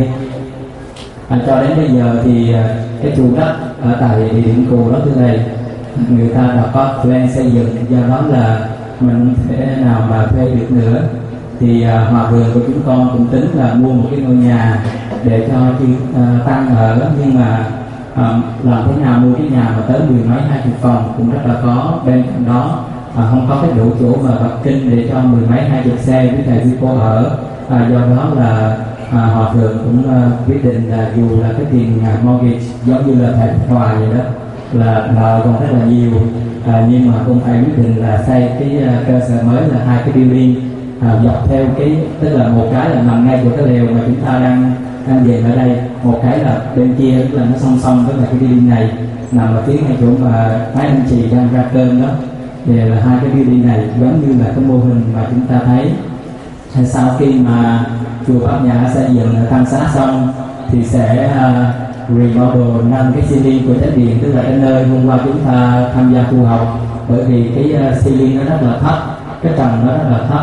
À, cho đến bây giờ thì cái chủ đất ở tại địa điểm cũ đó thứ này người ta đã có plan xây dựng, do đó là mình không thể nào mà thuê được nữa. Thì à, hòa thượng của chúng con cũng tính là mua một cái ngôi nhà để cho chư uh, tăng ở, nhưng mà à, làm thế nào mua cái nhà mà tới mười mấy hai chục phòng cũng rất là khó. Bên cạnh đó à, không có cái đủ chỗ mà bậc kinh để cho mười mấy hai chục xe với thầy quý cô ở. À, do đó là à, hòa thượng cũng uh, quyết định là dù là cái tiền uh, mortgage giống như là thầy Hòa vậy đó, là nợ còn rất là nhiều, à, nhưng mà cũng phải quyết định là xây cái uh, cơ sở mới là hai cái building à, dọc theo cái, tức là một cái là nằm ngay chỗ cái lều mà chúng ta đang đang về ở đây, một cái là bên kia, tức là nó song song với lại cái building này, nằm ở phía ngay chỗ mà mấy anh chị đang ra cơm đó. Thì là hai cái building này giống như là cái mô hình mà chúng ta thấy. Sau khi mà chùa Bát Nhã xây dựng tăng xá xong thì sẽ uh, remodel nâng cái ceiling của chánh điện, tức là cái nơi hôm qua chúng ta tham gia tu học, bởi vì cái uh, ceiling nó rất là thấp, cái tầng nó rất là thấp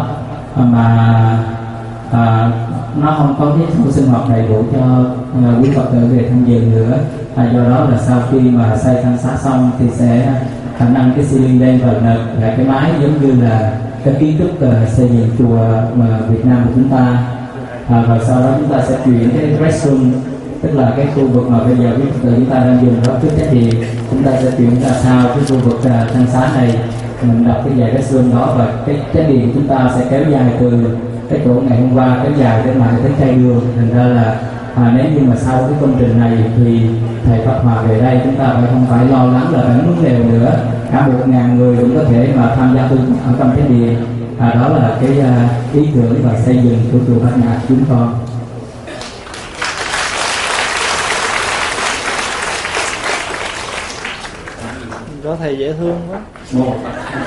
mà uh, nó không có cái khu sinh hoạt đầy đủ cho uh, quý Phật tử về tham dự nữa. À, do đó là sau khi mà xây tăng xá xong thì sẽ uh, nâng cái ceiling lên và nợp lại cái mái, giống như là cái kiến trúc uh, xây dựng chùa mà Việt Nam của chúng ta. À, rồi sau đó chúng ta sẽ chuyển cái restroom, tức là cái khu vực mà bây giờ quý Phật tử chúng ta đang dùng đó trước chánh điện, chúng ta sẽ chuyển ra sau cái khu vực uh, tăng xá này, mình đặt cái dải restroom đó, và cái chánh điện chúng ta sẽ kéo dài từ cái chỗ ngày hôm qua kéo dài đến lại tới chai đường. Thành ra là à, nếu như mà sau cái công trình này thì thầy Pháp Hòa về đây chúng ta phải không phải lo lắng là phải mướn lều nữa, cả một ngàn người cũng có thể mà tham gia tu ở trong chánh điện. À, đó là cái uh, ý tưởng và xây dựng của chùa Bát Nhã chúng con. Có thầy dễ thương quá. Một.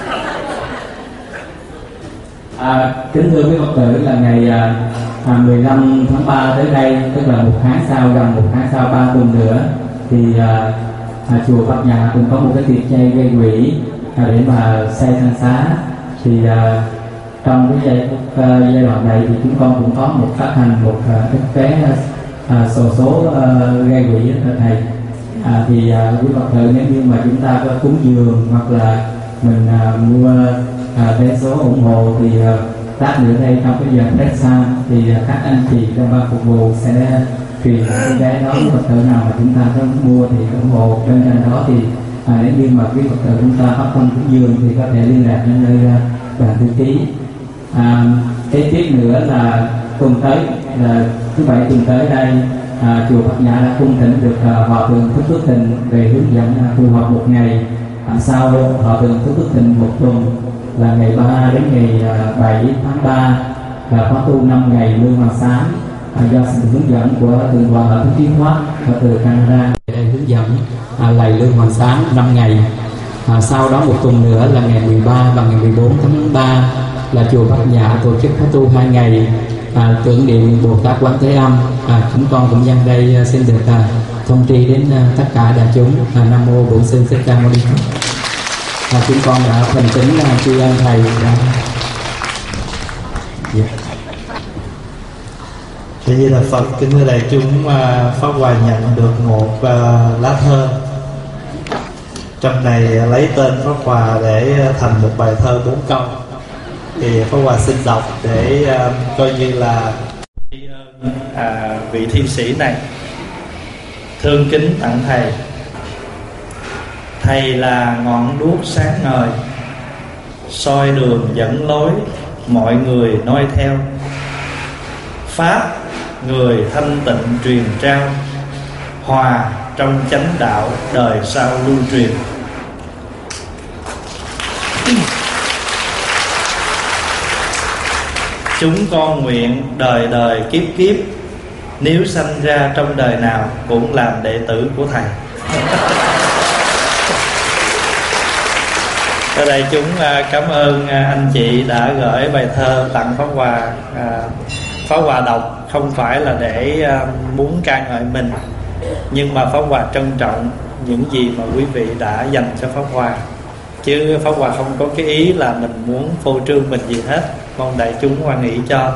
À, kính thưa quý Phật tử, là ngày à, mười lăm tháng ba tới đây, tức là một tháng sau, gần một tháng sau, ba tuần nữa, thì à, à, chùa Bát Nhã cũng có một cái tiệc chay gây quỹ à, để mà xây tăng xá. Thì à, trong cái giai, uh, giai đoạn này thì chúng con cũng có một phát hành một uh, cái vé uh, sổ số uh, gây quỹ đó thầy. À, thì uh, quý Phật tử nếu như mà chúng ta có cúng dường hoặc là mình uh, mua à, vé số ủng hộ thì à, lát nữa đây trong cái giờ press sound thì à, các anh chị trong ban phục vụ sẽ truyền cái vé đó với Phật tử nào mà chúng ta có mua thì ủng hộ. Bên cạnh đó thì à, nếu như mà quý Phật tử chúng ta phát tâm cúng dường thì có thể liên lạc đến nơi à, đoàn thư ký. À, kế tiếp nữa là tuần tới là thứ bảy tuần tới đây à, chùa Bát Nhã đã cung thỉnh được à, hòa thượng Thích Phước Thịnh về hướng dẫn à, tu học một ngày. À, sau hòa thượng Thích Phước Thịnh một tuần là ngày ba đến ngày à, bảy tháng ba là khóa tu năm ngày lương hoàng sáng à, do sự hướng dẫn của thượng tọa ở Tiến Hóa và từ Canada để hướng dẫn à, lầy lương hoàng sáng năm ngày. À, sau đó một tuần nữa là ngày mười ba và ngày mười bốn tháng ba là chùa Bát Nhã tổ chức khóa tu hai ngày à, tưởng niệm Bồ Tát Quán Thế Âm. À, chúng con cũng nhân đây xin được à, thông tri đến à, tất cả đại chúng. à, Nam mô Bổn Sư Thích Ca Mâu Ni Phật. À, chúng con đã thành kính à, tri ân thầy đã... yeah. Thế như là Phật, kính thưa đại chúng, uh, Pháp Hòa nhận được một uh, lá thơ. Trong này lấy tên Pháp Hòa để thành một bài thơ bốn câu. Thì Pháp Hòa xin đọc để uh, coi như là tri ân à, vị thi sĩ này. Thương kính tặng thầy. Thầy là ngọn đuốc sáng ngời, soi đường dẫn lối, mọi người noi theo. Pháp người thanh tịnh truyền trao, hòa trong chánh đạo đời sau lưu truyền. Chúng con nguyện đời đời kiếp kiếp, nếu sanh ra trong đời nào cũng làm đệ tử của thầy. Ở đây chúng cảm ơn anh chị đã gửi bài thơ tặng Pháp Hòa. Pháp Hòa đọc không phải là để muốn ca ngợi mình, nhưng mà Pháp Hòa trân trọng những gì mà quý vị đã dành cho Pháp Hòa, chứ Pháp Hòa không có cái ý là mình muốn phô trương mình gì hết. Mong đại chúng hoan hỷ cho.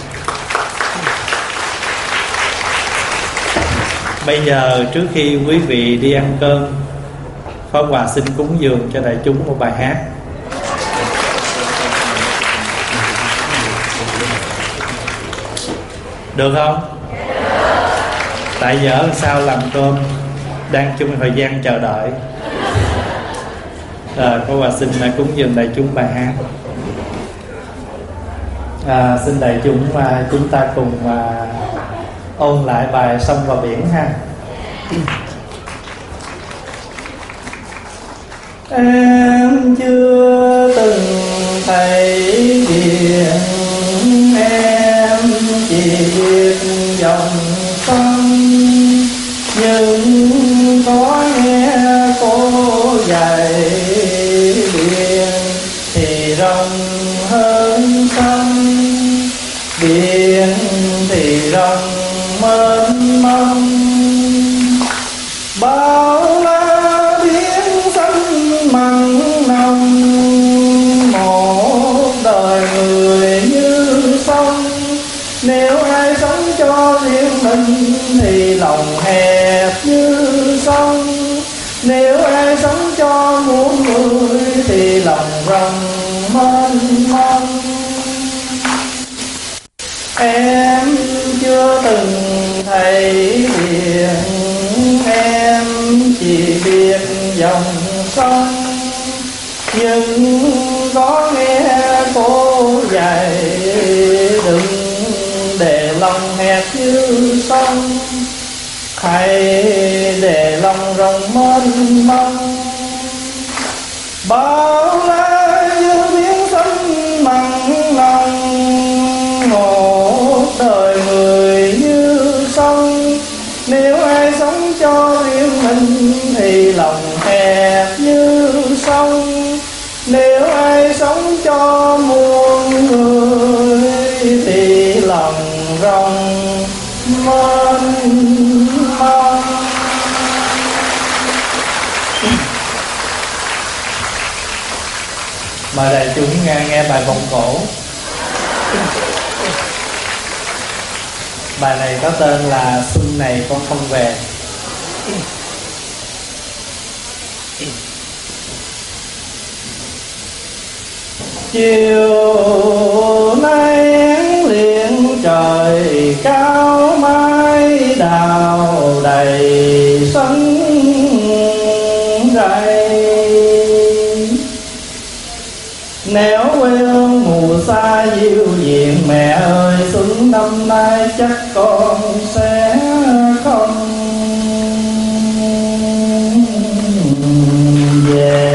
Bây giờ trước khi quý vị đi ăn cơm, Pháp Hòa xin cúng dường cho đại chúng một bài hát. Được không? Tại giờ sao làm cơm, đang trong thời gian chờ đợi. Rồi Pháp Hòa xin cúng dường đại chúng bài hát. À, xin đại chúng à, chúng ta cùng à, ôn lại bài Sông và Biển ha. Em chưa từng thấy biển, em chỉ biết dòng sông, nhưng có nghe cô dạy biển thì rộng hơn sông, biển thì rộng mênh mông. Bao la biển xanh mặn nồng, một đời người như sông. Nếu ai sống cho riêng mình thì lòng hẹp như sông, nếu ai sống cho muôn người thì lòng rộng mênh mông. Em chưa từng thấy biển, em chỉ biết dòng sông, nhưng có nghe cô dạy đừng để lòng hẹp như sông, hãy để lòng rộng mênh mông. Bao la như biển xanh mặn nồng, một đời người như sông. Nếu ai sống cho riêng mình thì lòng hẹp như sông, nếu ai sống cho muôn người thì lòng rộng mênh mông. Mời đại chúng nghe, nghe bài vọng cổ. Bài này có tên là Xuân Này Con Không Về. chiều nay én liền trời cao mai đào đầy sân rày. Nếu quê hương mù xa diêu diện, mẹ ơi xuân năm nay chắc con sẽ không về.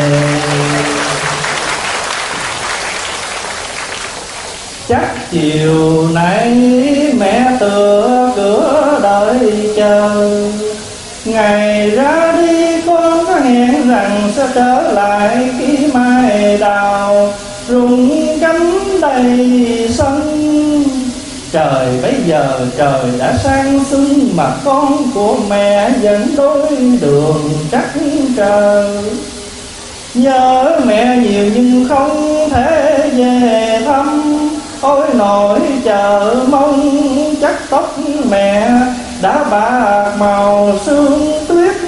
Chắc chiều nay mẹ tựa cửa đợi chờ, ngày ra đi con có hẹn rằng sẽ trở lại khi mai đào rụng cánh đầy sân. Trời bấy giờ trời đã sang xuân, mà con của mẹ vẫn đôi đường trắc trở. Nhớ mẹ nhiều nhưng không thể về thăm, ôi nỗi chờ mong chắc tóc mẹ đã bạc màu sương tuyết.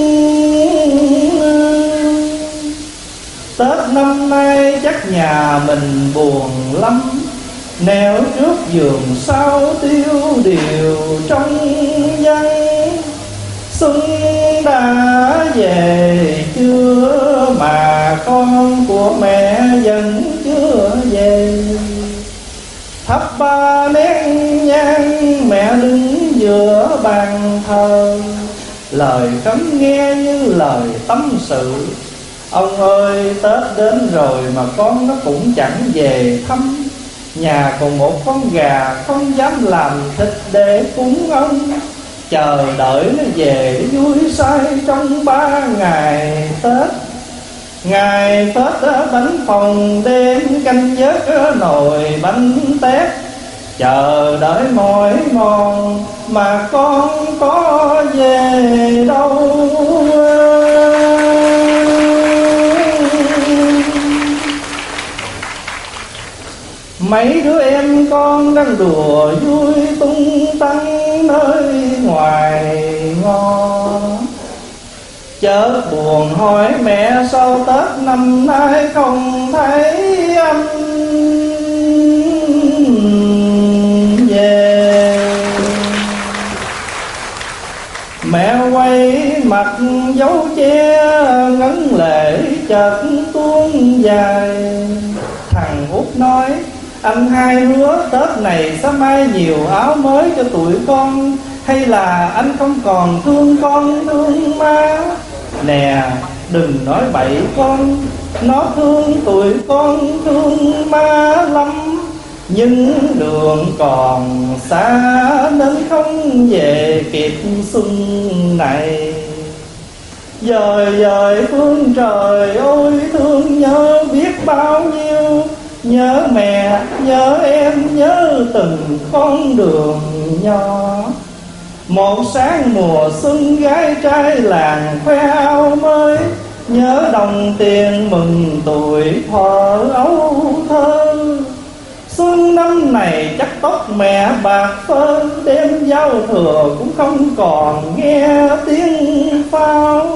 Tết năm nay chắc nhà mình buồn lắm, nẻo trước giường sau tiêu điều trong dân. Xuân đã về chưa mà con của mẹ vẫn chưa về. Thắp ba nén nhang mẹ đứng giữa bàn thờ, lời cấm nghe như lời tâm sự. Ông ơi Tết đến rồi mà con nó cũng chẳng về thăm, nhà còn một con gà không dám làm thịt để cúng ông. Chờ đợi nó về để vui say trong ba ngày Tết. Ngày Tết bánh phòng đêm canh vớt nồi bánh tét. Chờ đợi mỏi mòn mà con có về đâu. Mấy đứa em con đang đùa vui tung tăng nơi ngoài ngõ. Chợt buồn hỏi mẹ sao Tết năm nay không thấy anh về. Mẹ quay mặt dấu che ngấn lệ chợt tuôn dài. Thằng Út nói anh hai hứa Tết này sớm mai nhiều áo mới cho tụi con, hay là anh không còn thương con thương má. Nè đừng nói bậy con, nó thương tụi con thương má lắm, nhưng đường còn xa nên không về kịp xuân này. Dời dời phương trời ôi thương nhớ biết bao nhiêu, nhớ mẹ nhớ em nhớ từng con đường nhỏ. Một sáng mùa xuân gái trai làng khoe áo mới, nhớ đồng tiền mừng tuổi thuở ấu thơ. Xuân năm này chắc tóc mẹ bạc phơ, đêm giao thừa cũng không còn nghe tiếng pháo.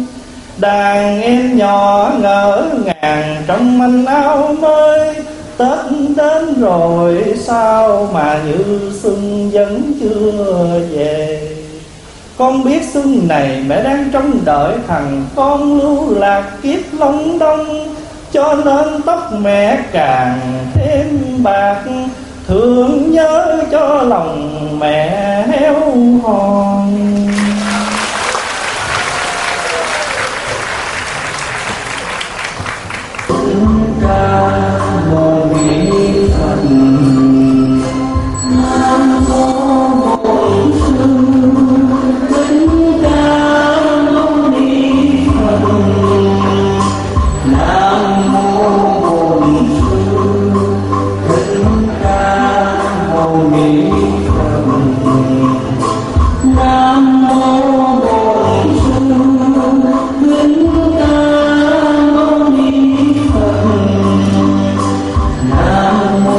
Đàn em nhỏ ngỡ ngàng trong manh áo mới, Tết đến rồi sao mà như xuân vẫn chưa về. Con biết xuân này mẹ đang trông đợi thằng con lưu lạc kiếp Long Đông, cho nên tóc mẹ càng thêm bạc, thương nhớ cho lòng mẹ héo hòn.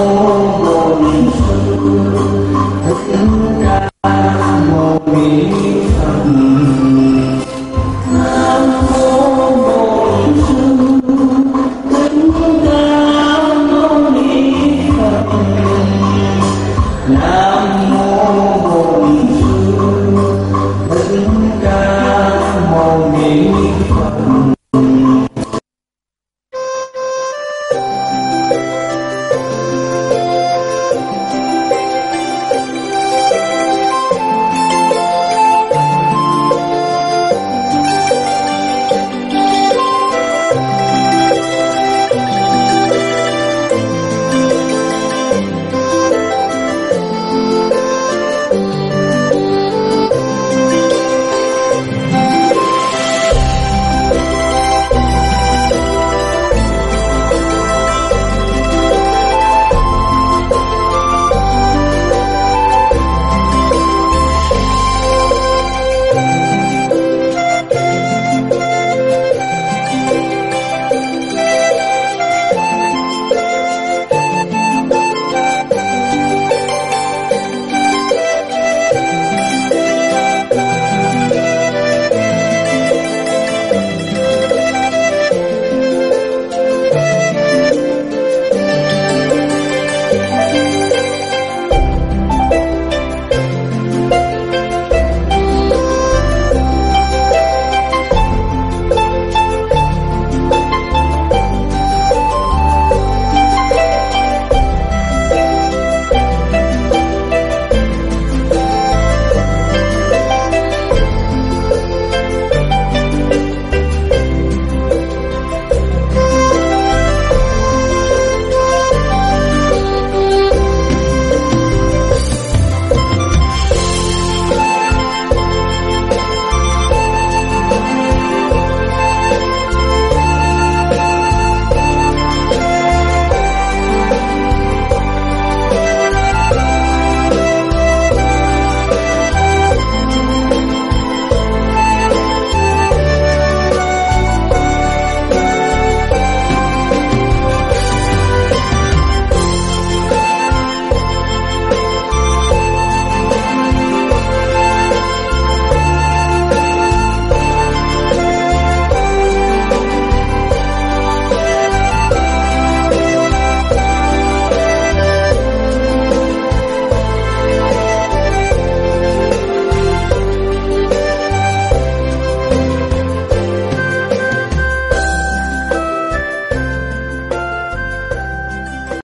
Nam mô Bổn Sư Thích Ca Mâu Ni